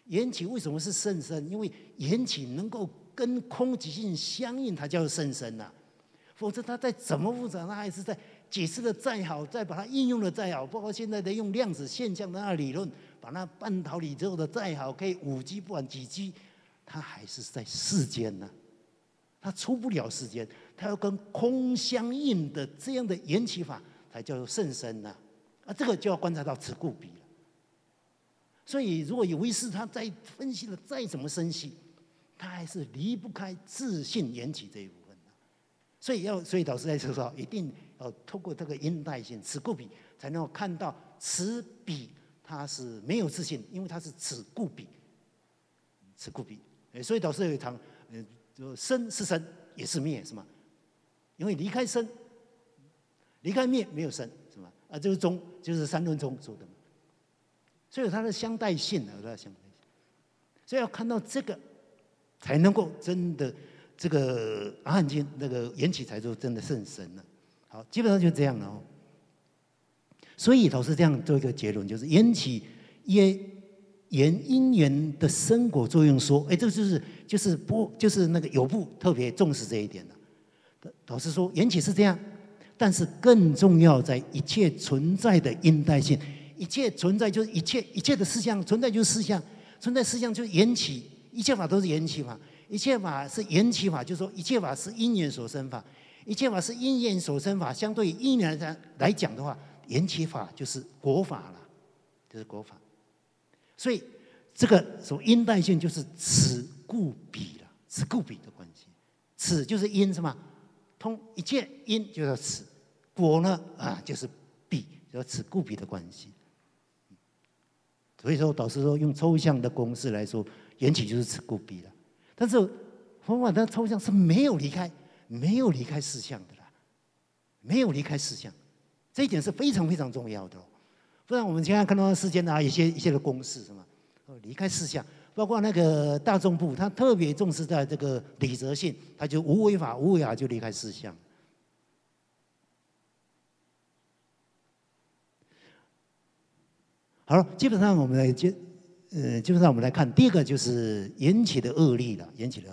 缘起为什么是甚深？因为缘起能够跟空即性相应，它叫做甚深呐。否则它再怎么复杂，它还是在解释的再好，再把它应用的再好，包括现在的用量子现象的那理论，把那半导体做的再好，可以5G不管几 G， 它还是在世间呐，它出不了世间，它要跟空相应的这样的缘起法，才叫做甚深呐。这个就要观察到此故彼了。所以，如果有一事他再分析的再怎么深细，他还是离不开自性缘起这一部分的。所以导师在说，一定要透过这个因代性此故彼，才能够看到此彼它是没有自性，因为它是此故彼，此故彼。所以导师有一堂，生是生，也是灭，是吗？因为离开生，离开灭没有生，是吗？这个中就是三论中说的嘛。所以有它的相待性，有它的相待性。所以要看到这个，才能够真的这个阿含经那个缘起才说真的甚深了。好，基本上就这样了哦。所以导师这样做一个结论，就是缘起耶缘因缘的生果作用说，这就是那个有部特别重视这一点的。导师说缘起是这样，但是更重要在一切存在的因代性。一切存在就是一切的事项，存在就是事项，存在事项就是缘起，一切法都是缘起法，一切法是缘起法，就是说一切法是因缘所生法，一切法是因缘所生法，相对于因缘来讲的话，缘起法就是果法了，就是果法。所以这个所因代性就是此故彼了，此故彼的关系，此就是因是吗？通一切因就叫此，果呢就是彼，叫此故彼的关系。所以说，导师说用抽象的公式来说，缘起就是此故彼了。但是佛法的抽象是没有离开事项的啦，没有离开事项，这一点是非常非常重要的。不然我们现在看到世间一些的公式是吗？离开事项，包括那个大众部，他特别重视在这个理则性，他就无为法，无为法就离开事项。好了，基本上我们来看，第一个就是缘起的恶力了。缘起的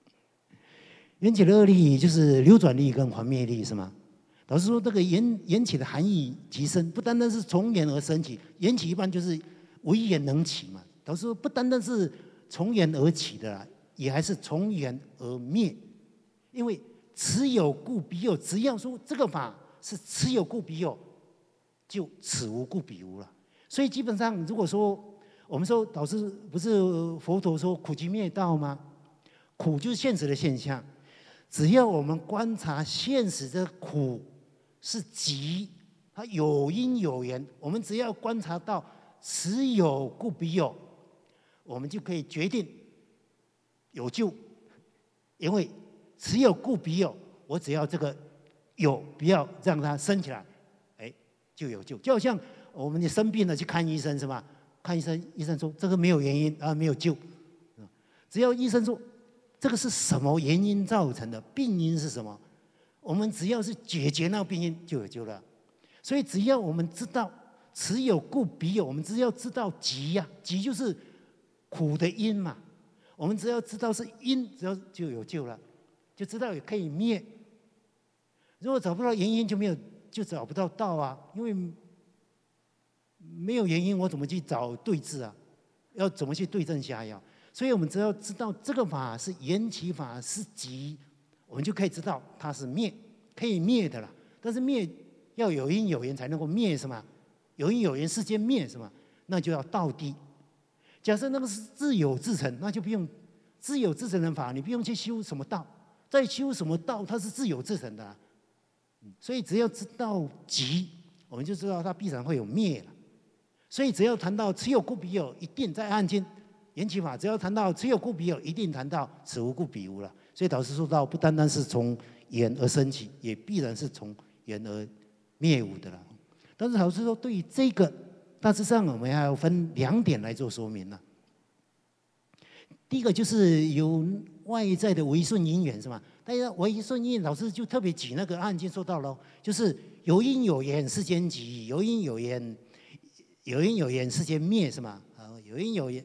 恶力就是流转力跟还灭力，是吗？老师说这个缘起的含义极深，不单单是从缘而生起，缘起一般就是为缘能起嘛。老师说不单单是从缘而起的啦，也还是从缘而灭。因为此有故彼有，只要说这个法是此有故彼有，就此无故彼无了。所以基本上，如果说我们说导师不是佛陀说苦集灭道吗？苦就是现实的现象，只要我们观察现实的苦是集，它有因有缘，我们只要观察到此有故彼有，我们就可以决定有救，因为此有故彼有，我只要这个有，不要让它升起来，就有救。就好像我们生病了去看医生是吧？看医生，医生说这个没有原因没有救。只要医生说这个是什么原因造成的，病因是什么，我们只要是解决那个病因就有救了。所以只要我们知道此有故彼有，我们只要知道集集就是苦的因嘛。我们只要知道是因，只要就有救了，就知道也可以灭。如果找不到原因，就找不到道因为没有原因，我怎么去找对治要怎么去对症下药？所以我们只要知道这个法是缘起法是集，我们就可以知道它是灭，可以灭的了。但是灭要有因有缘才能够灭，是吗？有因有缘世间灭，是吗？那就要道地。假设那个是自有自成，那就不用自有自成的法，你不用去修什么道，再修什么道，它是自有自成的所以只要知道集，我们就知道它必然会有灭了。所以只要谈到此有故彼有，一定在按经缘起法，只要谈到此有故彼有，一定谈到此无故彼无了。所以导师说到，不单单是从缘而生起，也必然是从缘而灭无的了。但是导师说，对于这个大致上我们还要分2点来做说明了。第一个就是有外在的违顺因缘，是吗？但是违顺因缘，老师就特别举那个案件说到了，就是有因有缘世间集，有因有缘世间灭，是吗？有因有缘，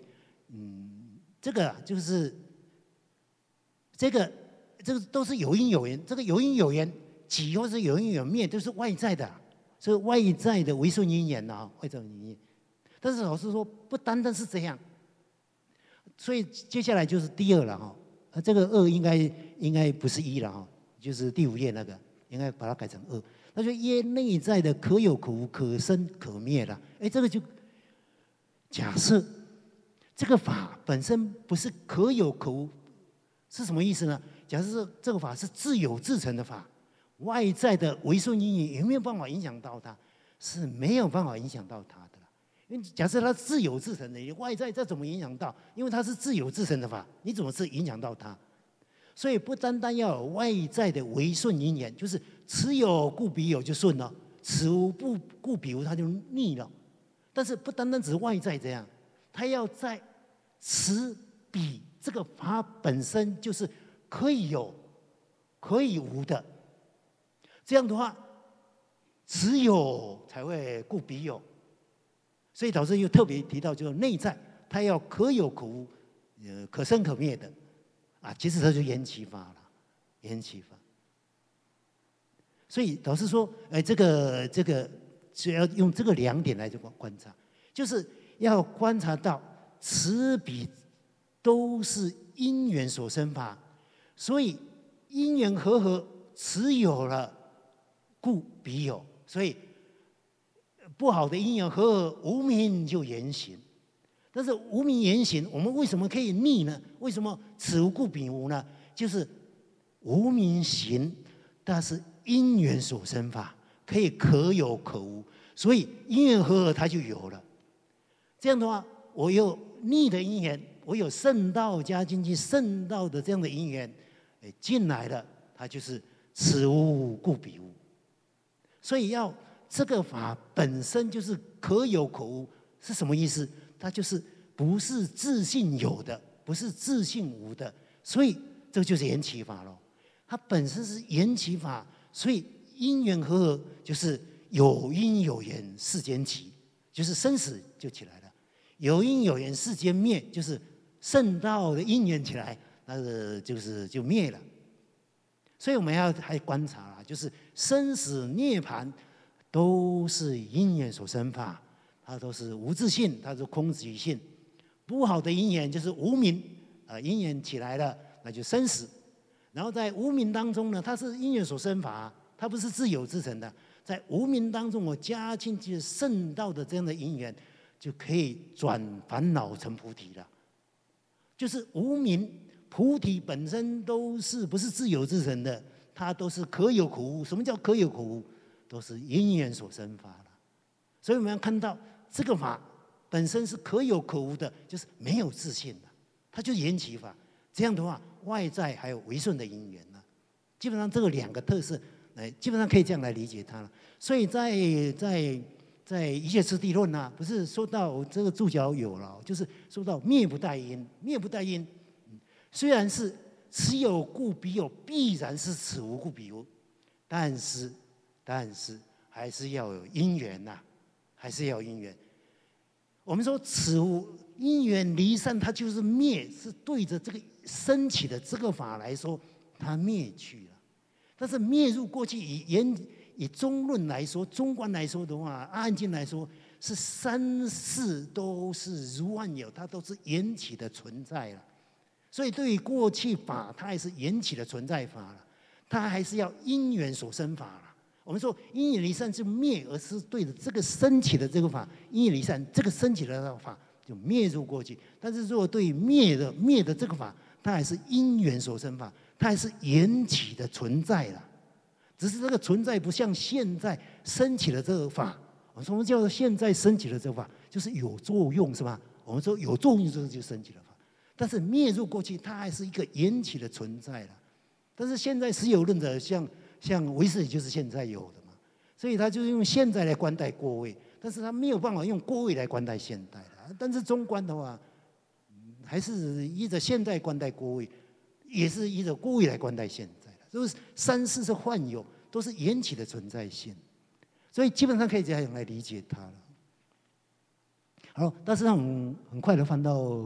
这个就是这个都是有因有缘，这个有因有缘起或是有因有灭，都是外在的，所以外在的为顺因缘啊，外在的因缘。但是老师说不单单是这样，所以接下来就是第二了哈，这个二应该不是一了哈，就是第5页那个应该把它改成2。那就业内在的可有可无、可生可灭了。这个就假设这个法本身不是可有可无，是什么意思呢？假设这个法是自有自成的法，外在的为顺因缘有没有办法影响到它？是没有办法影响到它的啦。因为假设它自有自成的，外在再怎么影响到？因为它是自有自成的法，你怎么是影响到它？所以不单单要有外在的为顺因缘，就是此有故彼有就顺了，此无不故彼无它就逆了。但是不单单只是外在这样，它要在此彼这个法本身就是可以有可以无的。这样的话，此有才会故彼有。所以导师又特别提到，就是内在它要可有可无，可生可灭的。其实它就缘起法了，缘起法。所以导师说，这个只要用这个2点来观察，就是要观察到此彼都是因缘所生法，所以因缘和此有了，故彼有。所以不好的因缘和无明就言行。但是无明言行，我们为什么可以逆呢？为什么此无故彼无呢？就是无明行，它是因缘所生法，可以可有可无，所以因缘和它就有了。这样的话，我有逆的因缘，我有圣道加进去圣道的这样的因缘，进来了，它就是此无故彼无。所以要这个法本身就是可有可无，是什么意思？它就是不是自性有的，不是自性无的，所以这就是缘起法咯。它本身是缘起法，所以因缘和就是有因有缘世间起，就是生死就起来了；有因有缘世间灭，就是圣道的因缘起来，那个就灭了。所以我们要还观察啦，就是生死涅槃都是因缘所生法。它都是无自性，它是空即性。不好的因缘就是无明，因缘起来了，那就生死。然后在无明当中呢，它是因缘所生法，它不是自有自成的。在无明当中，我加进去圣道的这样的因缘，就可以转烦恼成菩提了。就是无明菩提本身都是不是自有自成的，它都是可有可无。什么叫可有可无？都是因缘所生法了。所以我们要看到。这个法本身是可有可无的，就是没有自性的，它就是缘起法。这样的话，外在还有为顺的因缘呢。基本上这个2个特色，基本上可以这样来理解它了。所以在一切次第论啊，不是说到这个注脚有了，就是说到灭不待因，灭不待因。虽然是此有故彼有，必然是此无故彼无，但是还是要有因缘呐。还是要因缘。我们说此无因缘离散，它就是灭，是对着这个升起的这个法来说，它灭去了。但是灭入过去，以中论来说，中观来说的话，阿含经来说，是3世都是如幻有，它都是缘起的存在了。所以对于过去法，它还是缘起的存在法了，它还是要因缘所生法了。我们说因缘离散是灭，而是对着这个升起的这个法，因缘离散这个升起的这个法就灭入过去。但是如果对灭的这个法，它还是因缘所生法，它还是缘起的存在了。只是这个存在不像现在升起的这个法。我们说叫做现在升起的这个法，就是有作用是吧？我们说有作用就升起了法，但是灭入过去，它还是一个缘起的存在了。但是现在实有论者像唯识就是现在有的嘛，所以他就用现在来观待过位，但是他没有办法用过位来观待现代了。但是中观的话，还是依着现代观待过位，也是依着过位来观待现在的。都是3世是幻有，都是缘起的存在性，所以基本上可以这样来理解它了。好，但是让我们很快的翻到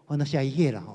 翻到下一页了哈。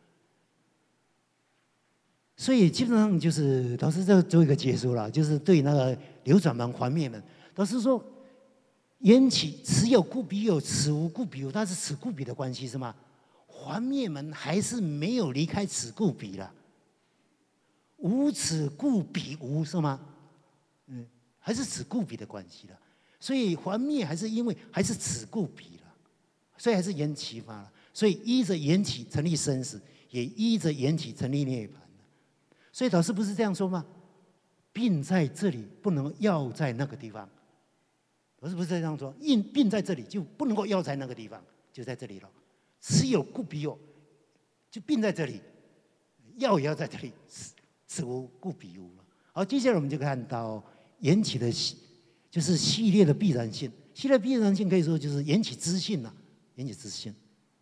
所以基本上就是导师这做一个解说了，就是对那个流转门、环灭门，导师说缘起此有故彼有，此无故彼有，它是此故彼的关系是吗？环灭门还是没有离开此故彼了，无此故彼无是吗？还是此故彼的关系了。所以环灭还是因为还是此故彼了，所以还是缘起法了。所以依着缘起成立生死，也依着缘起成立涅槃。所以导师不是这样说吗？病在这里，不能药在那个地方。导师不是这样说，病在这里就不能够药在那个地方，就在这里了。此有故彼有，就病在这里，药也要在这里，此无故彼无了。好，接下来我们就看到缘起的就是系列的必然性。系列必然性可以说就是缘起之性了，缘起之性。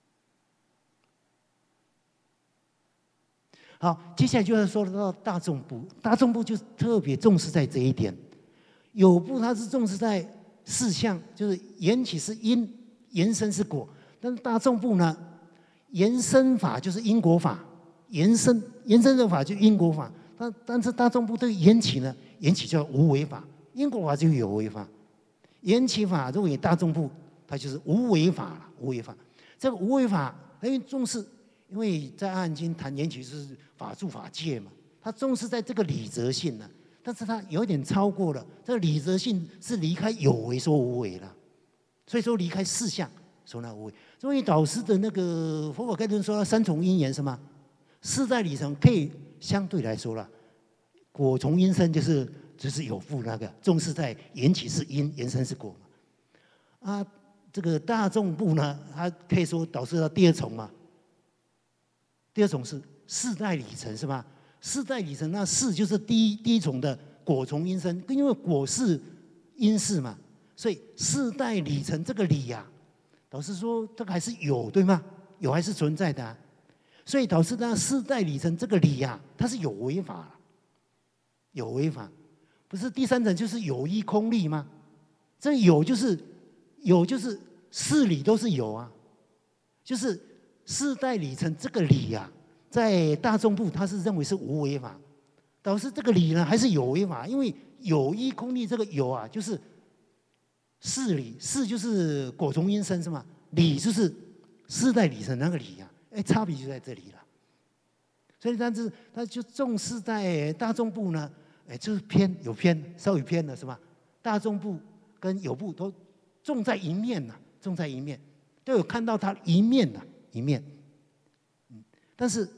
好，接下来就要说到大众部。大众部就特别重视在这一点。有部它是重视在四项，就是缘起是因，缘生是果。但是大众部呢，缘生法就是因果法，缘生的法就是因果法。但是大众部对缘起呢，缘起叫无为法，因果法就有为法。缘起法如果以大众部，它就是无为法了，无为法。这个无为法，因为重视。因为在《阿含经》谈缘起是法住法界嘛，他重视在这个理则性呢，但是他有点超过了。这个理则性是离开有为说无为了，所以说离开四项说那无为。所以导师的那个佛法概论说三重因缘是吗？四代理成可以相对来说了，果从因生就是有部那个重视在缘起是因，缘生是果嘛。啊，这个大众部呢，他可以说导师到第二重嘛。第二种是四代理成是吧？四代理成，那四就是第一种的果从因生，因为果是因事嘛，所以四代理成这个理呀，导师说这个还是有对吗？有还是存在的啊。所以导师那四代理成这个理呀，它是有为法，有为法，不是第三层就是有依空力吗？这有就是四理都是有啊，就是。四代理成这个理呀，在大众部他是认为是无为法，导致这个理呢还是有为法，因为有依空力这个有啊，就是四理，四就是果从因生是吗？理就是四代理成那个理呀，差别就在这里了。所以他就重视在大众部呢，就是有偏，稍微偏了是吧？大众部跟有部都重在一面呐，重在一面，都有看到它一面呐。一面，但是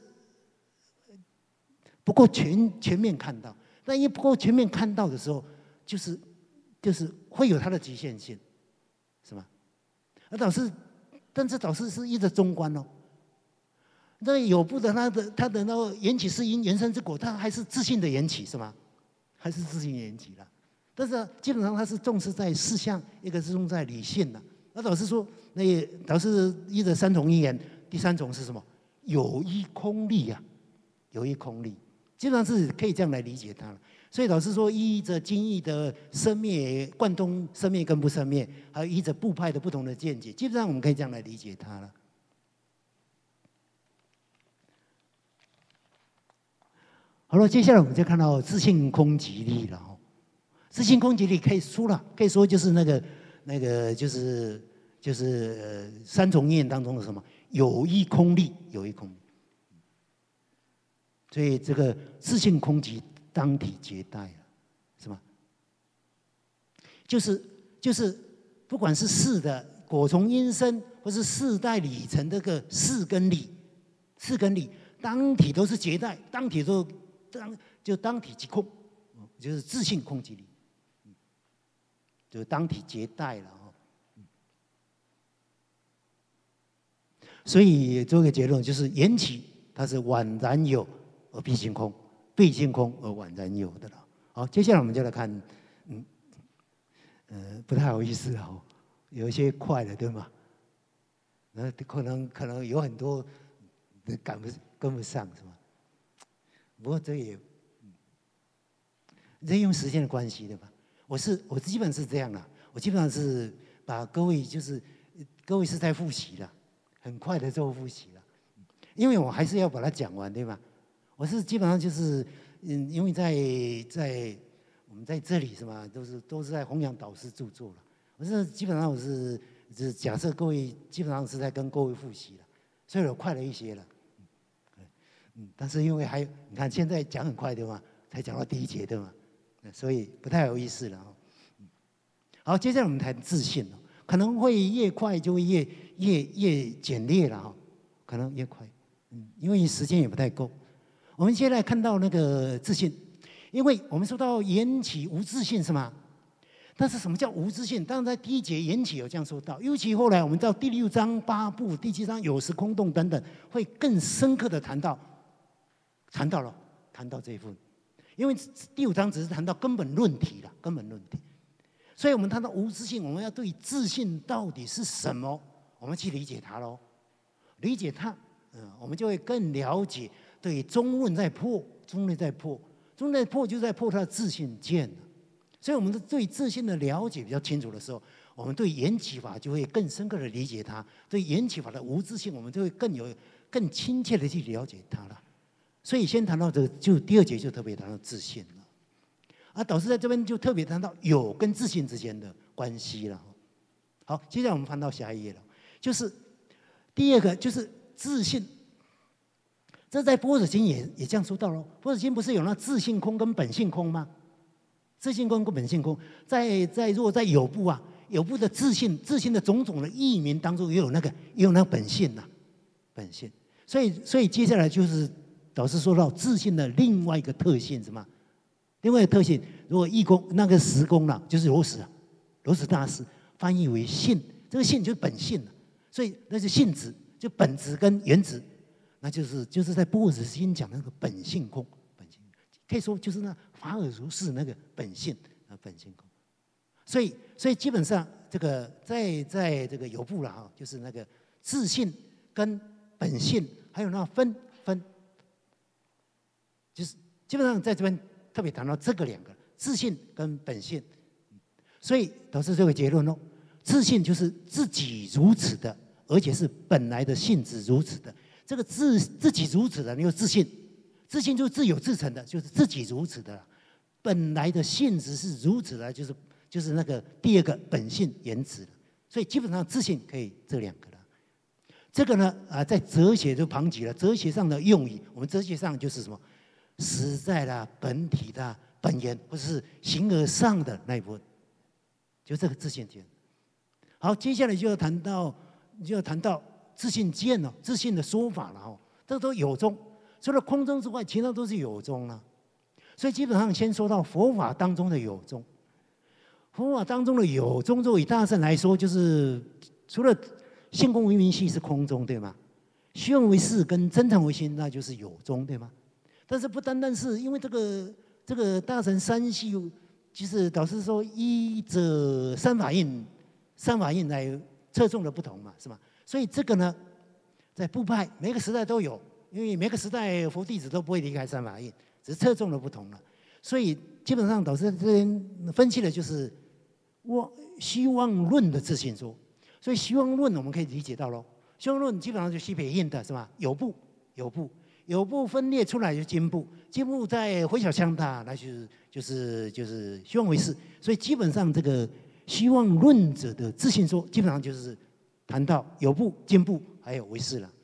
不够全面看到，但因为不够全面看到的时候，就是会有它的局限性，是吗？而但是导师是依着中观哦。那有部的他的那个缘起是因，缘生是果，他还是自性的缘起是吗？还是自性缘起了？但是基本上他是重视在四项，一个是重在理性的。那导师说，那导师依着三重因缘，第三种是什么？有依空力呀，有依空力，基本上是可以这样来理解它了。所以导师说，依着经义的生灭、贯通生灭跟不生灭，还有依着部派的不同的见解，基本上我们可以这样来理解它了。好了，接下来我们就看到自性空即力了哦。自性空即力可以说就是那个就是三重因缘当中的什么有依空力，有依空力。所以这个自性空即当体结带了，是吗？就是不管是四的果从因生，或是四代理成这个四根理，当体都是结带，当体当体即空，就是自性空即力。就是当体结带了哦，所以做一个结论就是缘起它是宛然有而必性空，必性空而宛然有的了。好，接下来我们就来看，不太好意思哦，有一些快了对吗？可能有很多跟不上是吗？不过这也，这因为时间的关系对吧？我基本是这样啦，我基本上是把各位是在复习了，很快的做复习了。 因为我还是要把它讲完，对吧？我是基本上就是，因为在我们在这里是吧，都是在弘扬导师著作了。我是基本上就是假设各位基本上是在跟各位复习了，所以我快了一些了。但是因为你看现在讲很快对吗？才讲到第一节对吗？所以不太有意思了。好，接下来我们谈自信了，可能会越快就会越简略了哈，可能越快，因为时间也不太够。我们现在看到那个自信，因为我们说到缘起无自信是吗？但是什么叫无自信？当然在第一节缘起有这样说到，尤其后来我们到第6章8部、第7章有时空洞等等，会更深刻的谈到这一部分。因为第5章只是谈到根本论题了，根本论题。所以我们谈到无自信，我们要对自信到底是什么，我们去理解它喽。理解它，我们就会更了解。对中论在破，中论在破就在破它的自信见了。所以我们对自信的了解比较清楚的时候，我们对缘起法就会更深刻的理解它。对缘起法的无自信，我们就会更亲切的去了解它了。所以先谈到这个，就第2节就特别谈到自信了。而导师在这边就特别谈到有跟自信之间的关系了。好，接下来我们翻到下一页了，就是第2个就是自信。这在般若经也这样说到了。般若经不是有那自性空跟本性空吗？自性空跟本性空，如果在有部啊，有部的自性的种种的义名当中也有那个本性呐，本性。所以接下来就是导师说到自性的另外一个特性什么？另外一个特性，如果义工那个时工了，就是罗什大师翻译为性，这个性就是本性了，所以那是性质，就本质跟原质。那就是在般若经讲的那个本性空，可以说就是那法尔如是那个本性本性空。所以基本上这个在这个有部了哈，就是那个自性跟本性，还有那分，就是基本上在这边特别谈到这个2个自性跟本性。所以导致这个结论哦，自性就是自己如此的，而且是本来的性质如此的。这个自己如此的，你有自信，自信就是自有自成的，就是自己如此的，本来的性质是如此的，就是那个第2个本性原质。所以基本上自信可以这2个了。这个呢在哲学就旁及了，哲学上的用语，我们哲学上就是什么实在啦、本体的、本源，或者是形而上的那一部分，就这个自信见。好，接下来就要谈到自信见了，自信的说法了哦，这都有宗，除了空中之外，其他都是有宗了。所以基本上先说到佛法当中的有宗。佛法当中的有宗，作为大乘来说，就是除了性空无明系是空中，对吗？虚妄为事跟真诚为心，那就是有宗，对吗？但是不单单是因为这个大乘三系，就是导师说依着三法印来侧重的不同嘛，是吗？所以这个呢，在部派每个时代都有，因为每个时代佛弟子都不会离开三法印，只是侧重的不同了。所以基本上导师这边分析的就是虚妄论的自信说。所以虚妄论我们可以理解到咯，虚妄论基本上就西北印的是吧？有部分裂出来就经部在回小腔它那就是虚妄为事。所以基本上这个虚妄论者的自信说，基本上就是谈到有部、经部还有唯识了。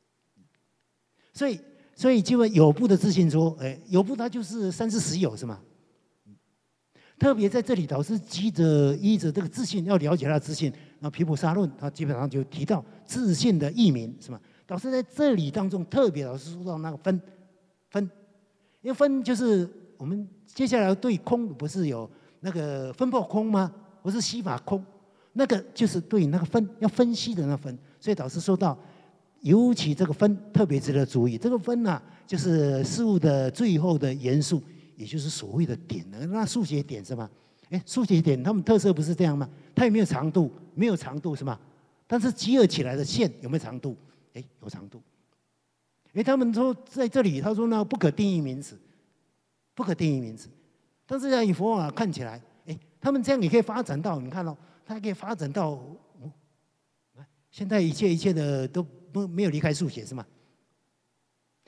所以基本有部的自信说，有部它就是三世实有是吗？特别在这里，导师依着这个自信，要了解他的自信。那毗婆沙论，他基本上就提到自信的义名是吗？导师在这里当中特别老师说到那个分，因为分就是我们接下来对空不是有那个分破空吗？不是悉法空，那个就是对那个分要分析的那分。所以导师说到，尤其这个分特别值得注意。这个分啊，就是事物的最后的元素，也就是所谓的点。那数学点是吗？数学点它们特色不是这样吗？它也没有长度是吗？但是集合起来的线有没有长度？有长度。他们说在这里，他说呢不可定义名词，但是以佛法看起来，他们这样也可以发展到，你看哦，它可以发展到，现在一切的都没有离开数学是吗？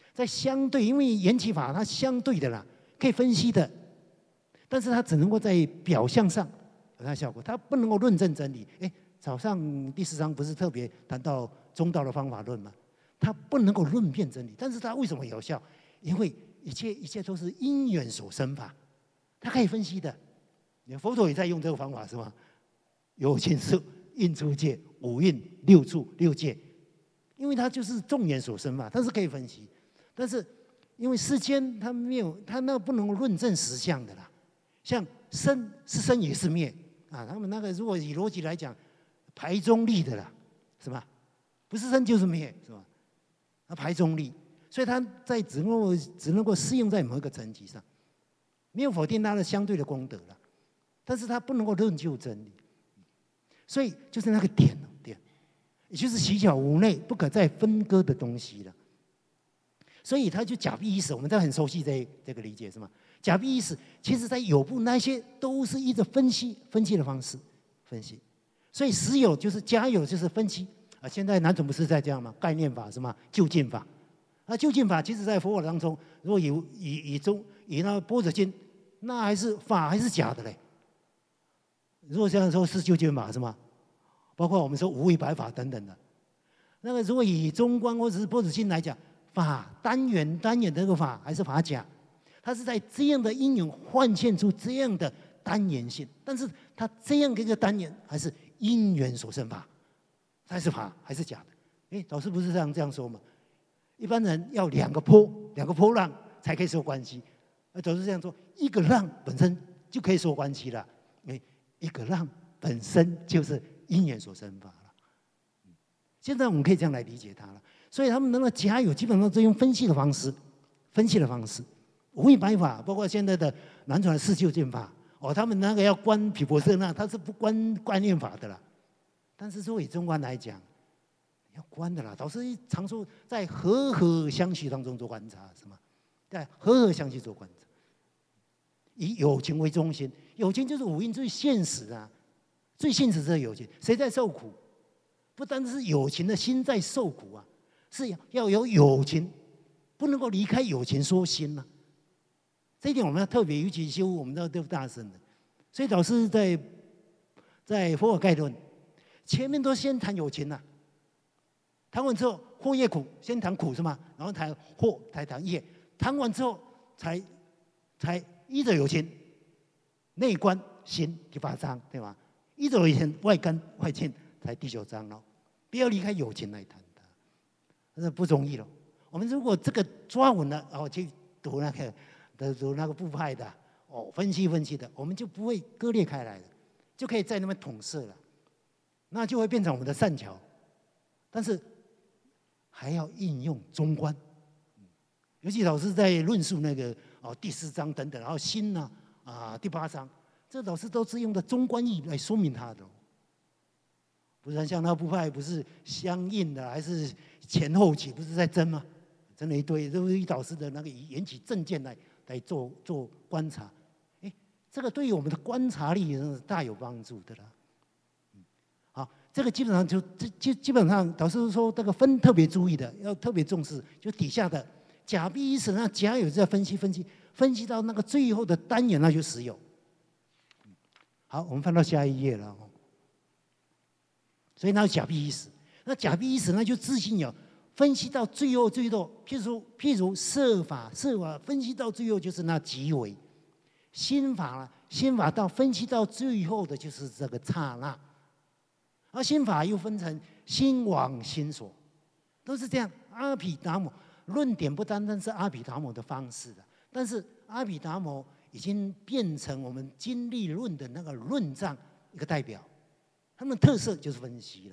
在相对，因为缘起法它相对的啦，可以分析的，但是它只能够在表象上有它的效果，它不能够论证真理。哎，早上第4章不是特别谈到中道的方法论吗？它不能够论辩真理，但是它为什么有效？因为一切都是因缘所生法，它可以分析的。佛陀也在用这个方法是吗？有情是应出界，五蕴六处六界，因为它就是众缘所生嘛，它是可以分析。但是因为世间它没有，它那不能够论证实相的啦。像生是生也是灭啊，他们那个如果以逻辑来讲，排中立的啦，是吧？不是生就是灭，是吧？它排中立，所以它在只能够适用在某一个层级上，没有否定它的相对的功德了，但是它不能够论就真理，所以就是那个点，也就是奇巧无内不可再分割的东西了。所以它就假蔽意识，我们都很熟悉这个理解是吗？假蔽意识其实在有部那些都是依着分析的方式分析，所以实有就是假有就是分析。啊，现在南传不是在这样吗？概念法是吗？究竟法，那究竟法其实在佛法当中，如果以那般若经，那还是法还是假的嘞。如果这样说是究竟法是吗？包括我们说无为百法等等的，那个如果以中观或者是般若经来讲，法单元的这个法还是法假，它是在这样的因缘幻现出这样的单元性，但是它这样的一个单元还是因缘所生法。它是法还是假的？哎，老师不是这样说吗？一般人要两个波浪才可以说关系，老师这样说，一个浪本身就可以说关系了。哎，一个浪本身就是因缘所生法了。现在我们可以这样来理解它了。所以他们那个假有基本上是用分析的方式，无为百法，包括现在的南传的四究竟法，哦，他们那个要观毗婆舍那，他是不观观念法的啦。但是说以中观来讲，要观的啦。导师常说，在和相续当中做观察，是吗？在和相续做观察，以有情为中心，有情就是五蕴最现实啊，最现实的有情，谁在受苦？不单是有情的心在受苦啊，是要有友情，不能够离开友情说心啊。这一点我们要特别，尤其修我们都大声的。所以导师在佛法概论。前面都先谈有情了，谈完之后祸业苦，先谈苦是吗？然后谈祸，才谈业，谈完之后才依着有情，内观心第8章对吧？依着有情外观外境才第9章了，不要离开有情来谈的，那不容易了。我们如果这个抓稳了，然后去读那个部派的哦，分析的，我们就不会割裂开来了，就可以在那边统摄了。那就会变成我们的善巧，但是还要应用中观，尤其老师在论述那个第4章等等，然后心呢第8章，这老师都是用的中观义来说明它的，不然像那部派不是相应的，还是前后期不是在争吗？争了一堆，都是以导师的那个缘起正见来做观察，哎，这个对于我们的观察力是大有帮助的啦。这个基本上基本上，导师说这个分特别注意的，要特别重视，就底下的假蔽意识，那假有在分析到那个最后的单元，那就实有。好，我们翻到下一页了。所以那假蔽意识，那假蔽意识那就自信有，分析到最后，譬如色法分析到最后就是那极为心法到分析到最后的就是这个刹那。而心法又分成心往心所，都是这样。阿毗达摩论点不单单是阿毗达摩的方式的，但是阿毗达摩已经变成我们经历论的那个论藏一个代表，他们的特色就是分析了。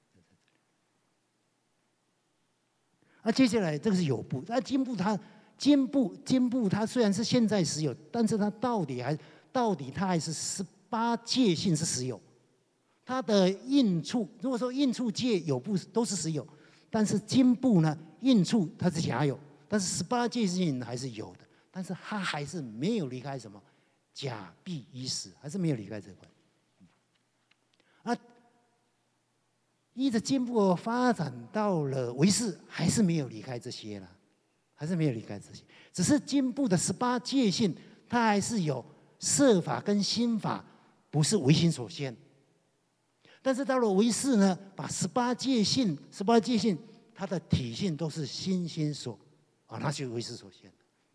接下来这个是有部，经部它虽然是现在实有，但是它到底它还是18界性是实有。它的应处，如果说应处界有部都是实有，但是经部呢，应处它是假有，但是18界性还是有的，但是它还是没有离开什么假蔽意识，还是没有离开这块。依着经部发展到了唯识，还是没有离开这些了。 还是没有离开自信。只是经部的18戒性，它还是有色法跟心法，不是唯心所现。但是到了唯识呢，把18戒性它的体性都是心所那就是唯识所现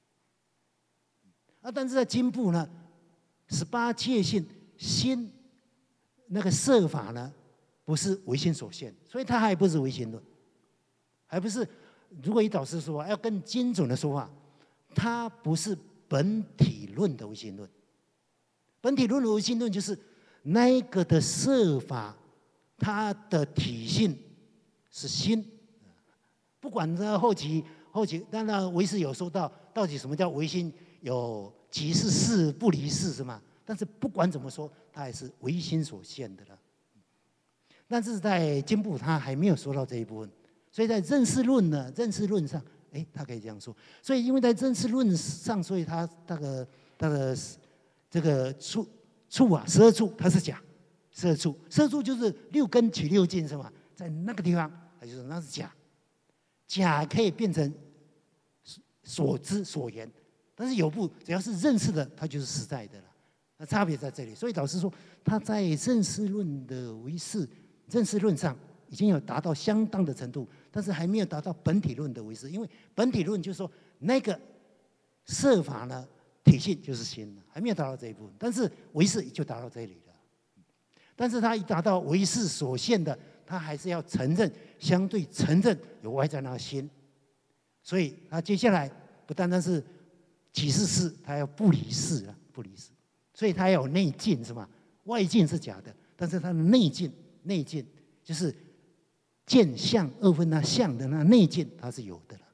的。但是在经部呢，18戒性心那个色法呢，不是唯心所现，所以它还不是唯心论，还不是。如果以导师说法，要更精准的说法，它不是本体论的唯心论。本体论的唯心论就是那个的色法，它的体性是心。不管在后期，当然唯识有说到底什么叫唯心，有即是事不离事是吗？但是不管怎么说，它还是唯心所现的了。但是在经部，它还没有说到这一部分。所以在认识论上，他可以这样说。所以因为在认识论上，所以他的这个处啊，12处它是假，12处就是6根取6境是吗？在那个地方，他就说那是假，假可以变成所知所言，但是有部只要是认识的，它就是实在的了。那差别在这里。所以导师说，他在认识论的唯识认识论上已经有达到相当的程度，但是还没有达到本体论的唯识，因为本体论就是说那个色法呢，体性就是心了，还没有达到这一部分。但是唯识就达到这里了。但是他一达到唯识所现的，他还是要相对承认有外在那个心。所以他接下来不单单是即是事，他要不离事啊，不离事。所以他要有内境是吗？外境是假的，但是他的内境就是见相二分那相的那内境，它是有的了。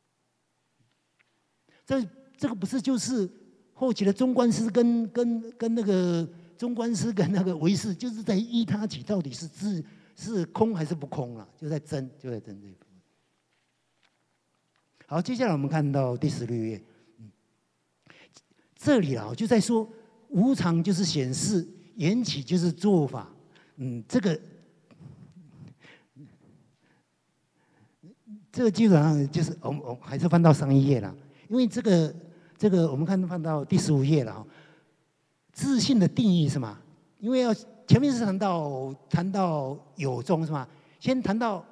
这个不是就是后期的中观师跟那个中观师跟那个唯识，就是在依他起到底是空还是不空了，就在争这一部分。好，接下来我们看到第16页，这里啊就在说无常就是显示，缘起就是做法，这个基本上就是我们还是翻到上一页了，因为这个我们翻到第15页了哈。自信的定义是吗？因为前面是谈到有宗是吗？先谈到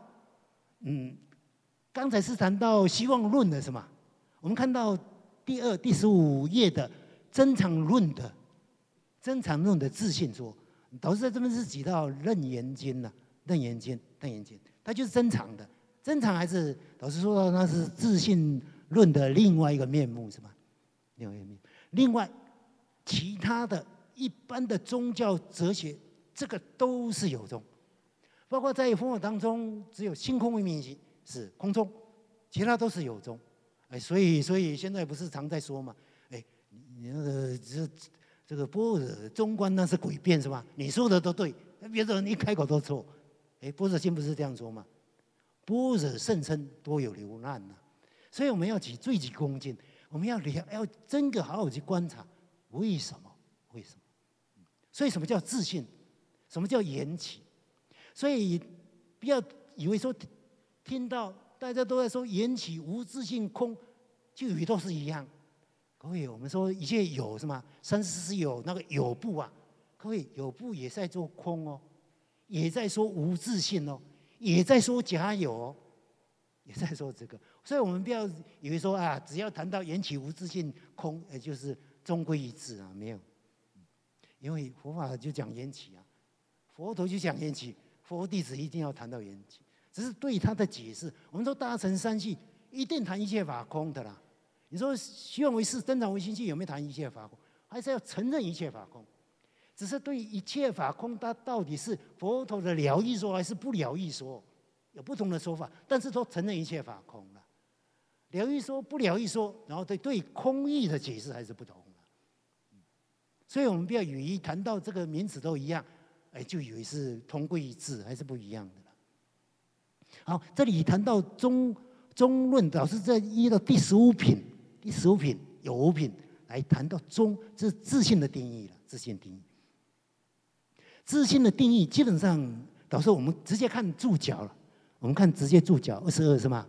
刚才是谈到希望论的是吗？我们看到第15页的增长论的自信说，导师在这边是提到楞严经了，楞严经，它就是增长的。增长还是老师说到那是自信论的另外一个面目是吗？另外其他的一般的宗教哲学，这个都是有宗，包括在佛法当中，只有性空为明心是空宗，其他都是有宗。所以现在不是常在说嘛？你那个这个般若中观那是诡辩是吧？你说的都对，别人一开口都错。般若经不是这样说吗？般若甚深，多有流难呐。所以我们要最起恭敬，我们要真的好好去观察，为什么？所以什么叫自信？什么叫缘起？所以不要以为说听到大家都在说缘起无自性空，就以为都是一样。各位，我们说一切有是吗？三世是有那个有部啊，各位有部也在做空哦，也在说无自性哦，也在说假有哦，也在说这个。所以我们不要以为说啊，只要谈到缘起无自性空，就是终归一致啊，没有。因为佛法就讲缘起啊，佛陀就讲缘起，佛弟子一定要谈到缘起。只是对他的解释，我们说大乘三系一定谈一切法空的啦。你说希望为识、增长为心系有没有谈一切法空？还是要承认一切法空？只是对一切法空，它到底是佛陀的了义说还是不了义说，有不同的说法。但是都承认一切法空了。了义说、不了义说，然后对空义的解释还是不同。所以我们不要以为谈到这个名词都一样，就以为是同归一致，还是不一样的了。好，这里谈到中论，老师在依到第15品有5品来谈到中，这是自信的定义了。自信定义，自信的定义基本上，导师我们直接看注脚了。我们看直接注脚22是吗？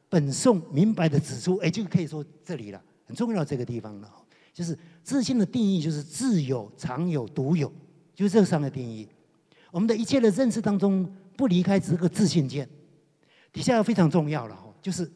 本颂明白的指出，哎，就可以说这里了，很重要这个地方了。就是自信的定义，就是自有、常有、独有，就是这三个定义。我们的一切的认识当中，不离开这个自信见。底下非常重要了，就是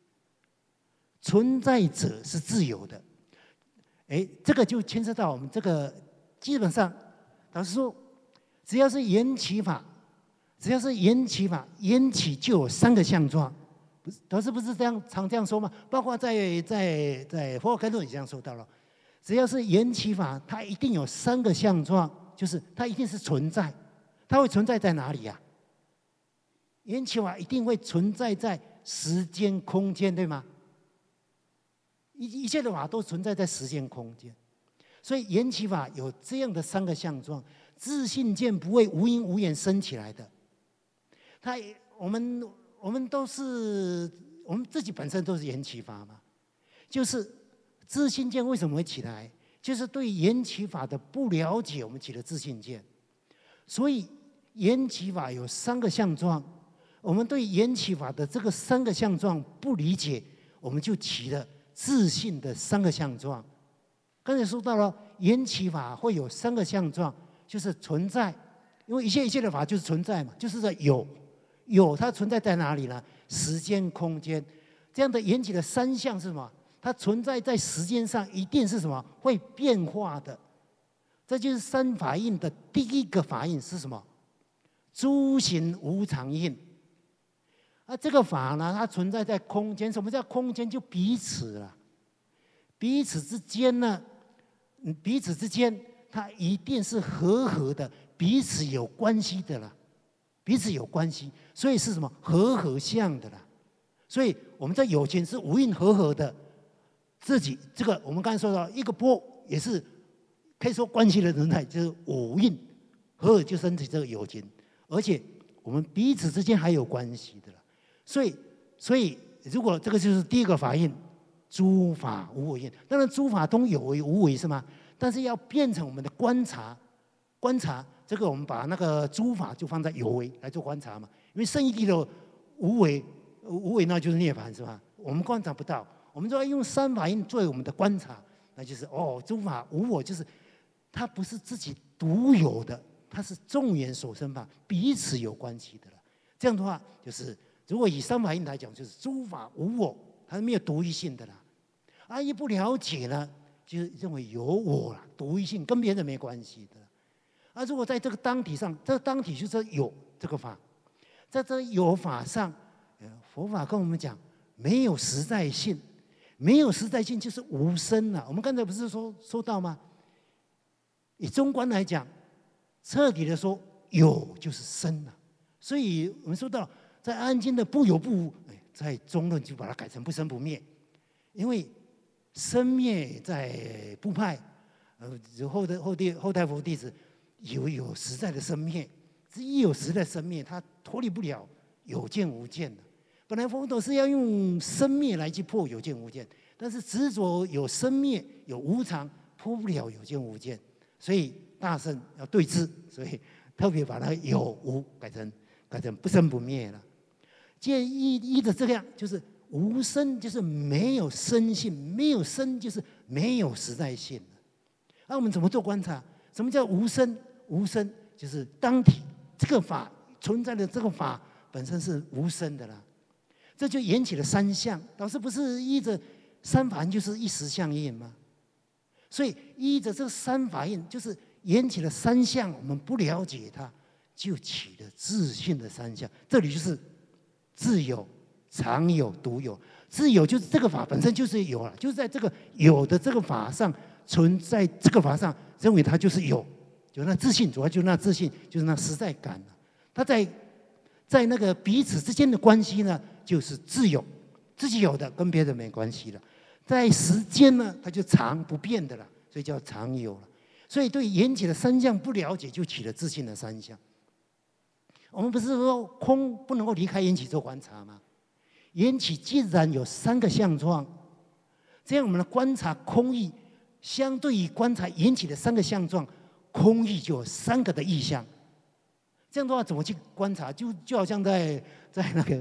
存在者是自由的。哎，这个就牵涉到我们这个基本上，老实说，只要是缘起法，只要是缘起法，缘起就有三个相状。老师不是常这样说吗？包括在佛法开论也这样说到了。只要是缘起法，它一定有三个相状，就是它一定是存在。它会存在在哪里呀？缘起法一定会存在在时间空间，对吗？一切的法都存在在时间空间，所以缘起法有这样的三个相状。自信见不会无因无缘生起来的，我们都是我们自己本身都是缘起法嘛，就是自信见为什么会起来？就是对缘起法的不了解，我们起了自信见。所以缘起法有三个相状，我们对缘起法的这个三个相状不理解，我们就起了自信的三个相状。刚才说到了缘起法会有三个相状，就是存在，因为一切的法就是存在嘛，就是在有它存在在哪里呢？时间空间。这样的缘起的三相是什么？它存在在时间上一定是什么？会变化的。这就是三法印的第一个法印是什么？诸行无常印。这个法呢，它存在在空间。什么叫空间？就彼此了。彼此之间呢，彼此之间它一定是和的，彼此有关系的啦。彼此有关系，所以是什么？和相的啦。所以我们在有情是无印和的。自己这个我们刚才说到一个波，也是可以说关系的人态，就是无印和就生起这个有情，而且我们彼此之间还有关系的啦。所以如果这个就是第一个法印，诸法无为印。当然诸法都有为无为是吗？但是要变成我们的观察这个，我们把那个诸法就放在有为来做观察嘛。因为圣义谛的无为那就是涅槃是吧？我们观察不到，我们就要用三法印作为我们的观察，那就是诸法无我，就是它不是自己独有的，它是众缘所生法，彼此有关系的了。这样的话，就是如果以三法印来讲，就是诸法无我，它是没有独一性的啦。一不了解呢，就认为有我了，独一性跟别人没关系的。如果在这个当体上，这个当体就是有这个法，在这有法上，佛法跟我们讲，没有实在性，没有实在性就是无生了。我们刚才不是说到吗？以中观来讲，彻底的说，有就是生了。所以我们说到，在《安经》的不有不无，在中论就把它改成不生不灭，因为生灭在部派，后代佛弟子。有实在的生灭，一有实在的生灭，它脱离不了有见无见的。本来佛陀是要用生灭来去破有见无见，但是执着有生灭有无常，破不了有见无见，所以大圣要对治，所以特别把它有无改成不生不灭了。见依的这样，就是无生，就是没有生性，没有生就是没有实在性。那我们怎么做观察？什么叫无生？无生就是当体这个法存在的这个法本身是无生的啦，这就引起了三相。老师不是依着三法印就是一时相应吗？所以依着这三法印就是引起了三相，我们不了解它，就起了自信的三相。这里就是自有、常有、独有。自有就是这个法本身就是有了，就是在这个有的这个法上存在，这个法上认为它就是有。有那自信，主要就是那自信，就是那实在感。它在那个彼此之间的关系呢，就是自有，自己有的跟别人没关系了。在时间呢，它就常不变的了，所以叫常有了。所以对缘起的三相不了解，就起了自信的三相。我们不是说空不能够离开缘起做观察吗？缘起既然有三个相状，这样我们的观察空义，相对于观察缘起的三个相状。空义就有三个的意象，这样的话怎么去观察？就好像在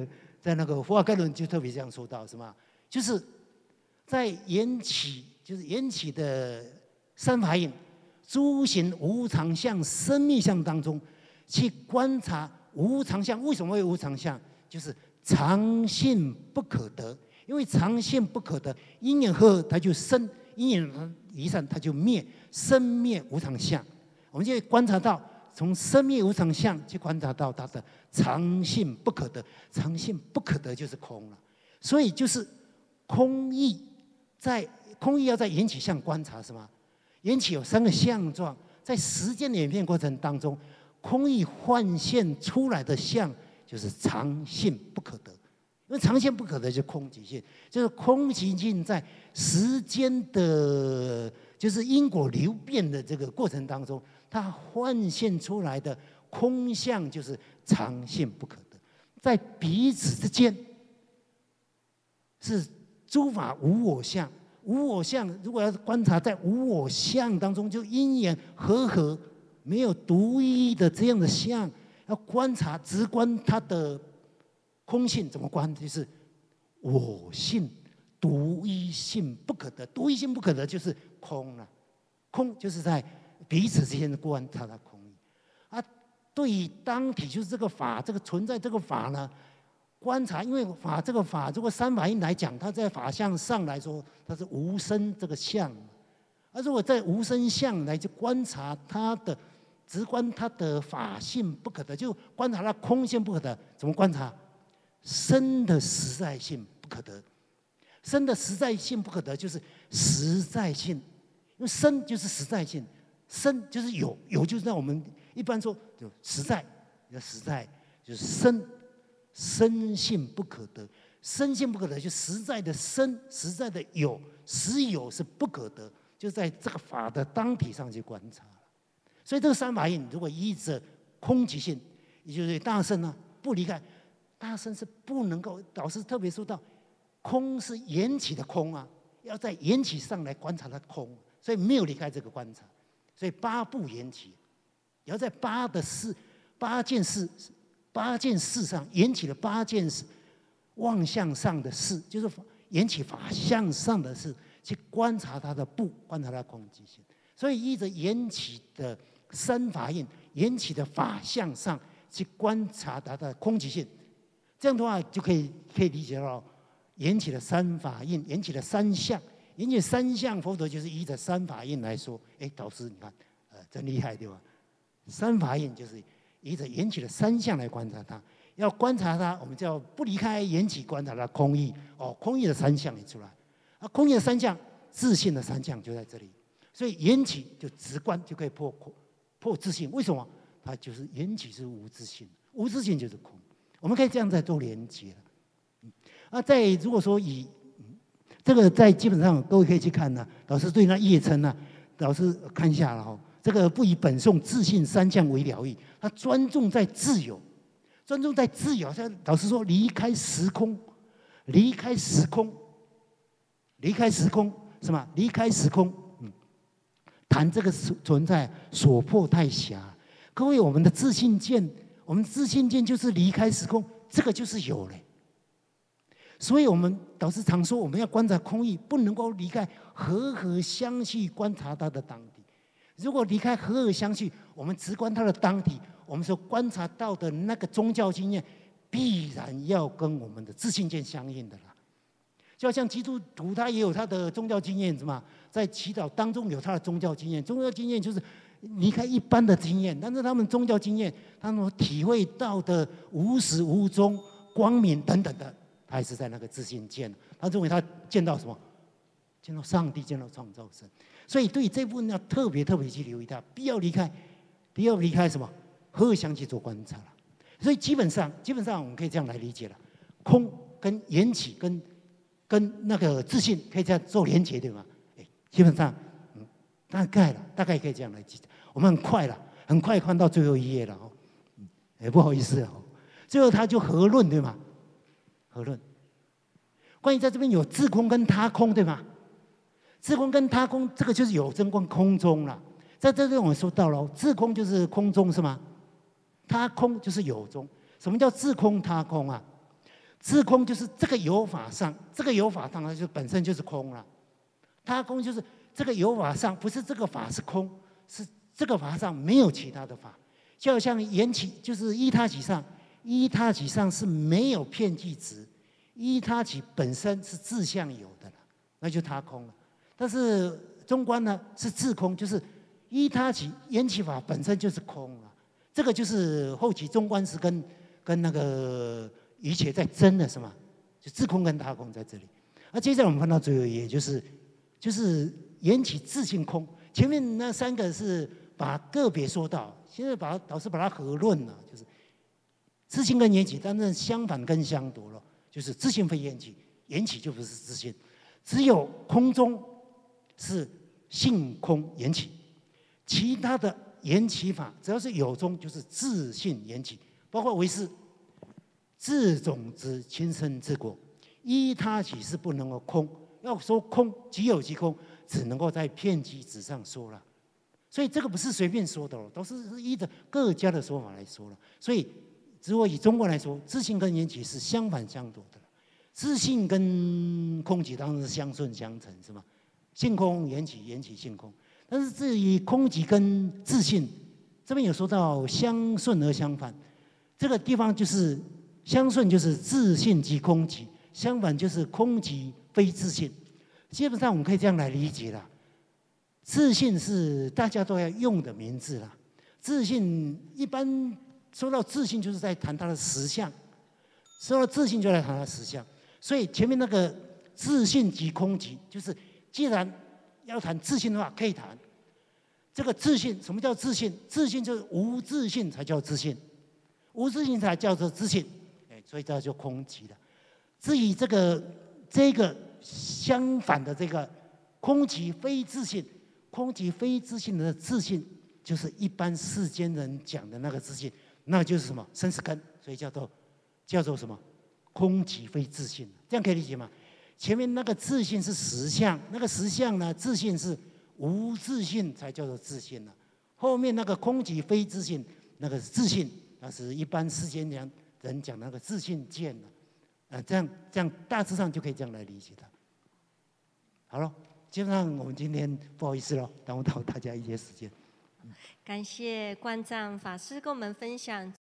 在那个佛法概论就特别这样说到，什么？就是在缘起，就是缘起的三法印、诸行无常相、生灭相当中，去观察无常相。为什么会无常相？就是常性不可得。因为常性不可得，因缘合它就生；因缘离散它就灭。生灭无常相，我们就会观察到，从生灭无常相去观察到它的常性不可得。常性不可得就是空了，所以就是空义要在缘起相观察什么？缘起有3个相状，在时间演变过程当中，空义幻现出来的相就是常性不可得。因为常性不可得，就是空即性，就是空即性在时间的，就是因果流变的这个过程当中，它幻现出来的空相就是常性不可得，在彼此之间是诸法无我相。无我相，如果要观察在无我相当中，就因缘和没有独一的这样的相，要观察直观它的空性怎么观？就是我性独一性不可得，独一性不可得就是空了。空就是在彼此之间的观察的空义啊。对于当体就是这个法，这个存在这个法呢，观察，因为法这个法，如果三法印来讲，它在法相上来说，它是无生这个相。而如果在无生相来去观察它的，直观它的法性不可得，就观察它空性不可得，怎么观察？生的实在性不可得，生的实在性不可得，就是实在性。因为生就是实在性，生就是有，有就是让我们一般说就实在，实在就是生性不可得，生性不可得就实在的生，实在的有，实有是不可得，就在这个法的当体上去观察。所以这个三法印如果依着空即性，也就是大乘啊，不离开。大乘是不能够，老师特别说到，空是缘起的空啊，要在缘起上来观察它空，所以没有离开这个观察。所以8不缘起，也要在8件事上，缘起的8件事，妄相上的事，就是缘起法相上的事，去观察它的不，观察它的空即性。所以依着缘起的三法印，缘起的法相上去观察它的空即性。这样的话就可以理解到缘起的三法印，缘起的三相，缘起三相，佛陀就是依着三法印来说。导师你看，真厉害对吧？三法印就是依着缘起的三相来观察它，要观察它，我们就要不离开缘起观察它空义。空义的三相也出来，空义的三相，自性的三相就在这里。所以缘起就直观就可以破自性。为什么？它就是缘起是无自性，无自性就是空。我们可以这样在做连接了。在如果说以这个在基本上各位可以去看呢，老师对那叶称呢，老师看一下了哈。这个不以本颂自性三相为了义，他专重在自有，专重在自有。老师说离开时空，离开时空，离开时空是吗？离开时空，谈这个存在所迫太狭。各位，我们的自性见。我们自性见就是离开时空，这个就是有嘞。所以我们导师常说，我们要观察空义，不能够离开和相续观察它的当体。如果离开和相续，我们直观它的当体，我们所观察到的那个宗教经验，必然要跟我们的自性见相应的啦。就好像基督徒他也有他的宗教经验，是吗？在祈祷当中有他的宗教经验，宗教经验就是离开一般的经验，但是他们宗教经验，他们体会到的无始无终、光明等等的，他也是在那个自性见。他认为他见到什么？见到上帝，见到创造神。所以对这部分要特别去留意它，不要离开什么和相去做观察了。所以基本上我们可以这样来理解了：空跟缘起跟那个自性可以这样做连结，对吗？基本上。大概可以这样来记。我们很快看到最后一页了不好意思最后他就合论，对吗？合论关于在这边有自空跟他空，对吗？自空跟他空，这个就是有真观空中了。在这边我们说到了，自空就是空中是吗？他空就是有中。什么叫自空他空啊？ 自空就是这个有法上，这个有法上它就本身就是空了。他空就是这个有法上，不是这个法是空，是这个法上没有其他的法。就好像缘起，就是依他起上，依他起上是没有片剂执，依他起本身是自相有的了，那就他空了。但是中观呢是自空，就是依他起缘起法本身就是空了。这个就是后期中观是跟那个瑜伽在争的是吗？就自空跟他空在这里。而接下来我们看到最后一页就是缘起自性空，前面那3个是把个别说到，现在导师把它合论了，就是自性跟缘起，但是相反跟相夺了，就是自性非缘起，缘起就不是自性，只有空中是性空缘起，其他的缘起法只要是有中就是自性缘起，包括唯识自种子亲生自果，依他起是不能够空。要说空，即有即空，只能够在片剂纸上说了。所以这个不是随便说的，都是依着各家的说法来说了。所以，如果以中国来说，自性跟缘起是相反相夺的，自性跟空即当然是相顺相成，是吗？性空缘起，缘起性空。但是至于空即跟自性，这边有说到相顺而相反，这个地方就是相顺就是自性即空即，相反就是空即非自性。基本上我们可以这样来理解啦。自性是大家都要用的名字啦。自性一般说到自性，就是在谈它的实相。说到自性，就来谈它的实相。所以前面那个自性即空即，就是既然要谈自性的话，可以谈。这个自性，什么叫自性？自性就是无自性才叫自性，无自性才叫做自性。所以这就空即了。至于这个相反的这个空即非自性，空即非自性的自性，就是一般世间人讲的那个自性，那就是什么生死根，所以叫做什么空即非自性，这样可以理解吗？前面那个自性是实相，那个实相呢，自性是无自性才叫做自性了。后面那个空即非自性，那个是自性，那是一般世间人讲那个自性见了。这样大致上就可以这样来理解它。好了，基本上我们今天不好意思了，耽误到大家一些时间。 感谢关藏法师跟我们分享。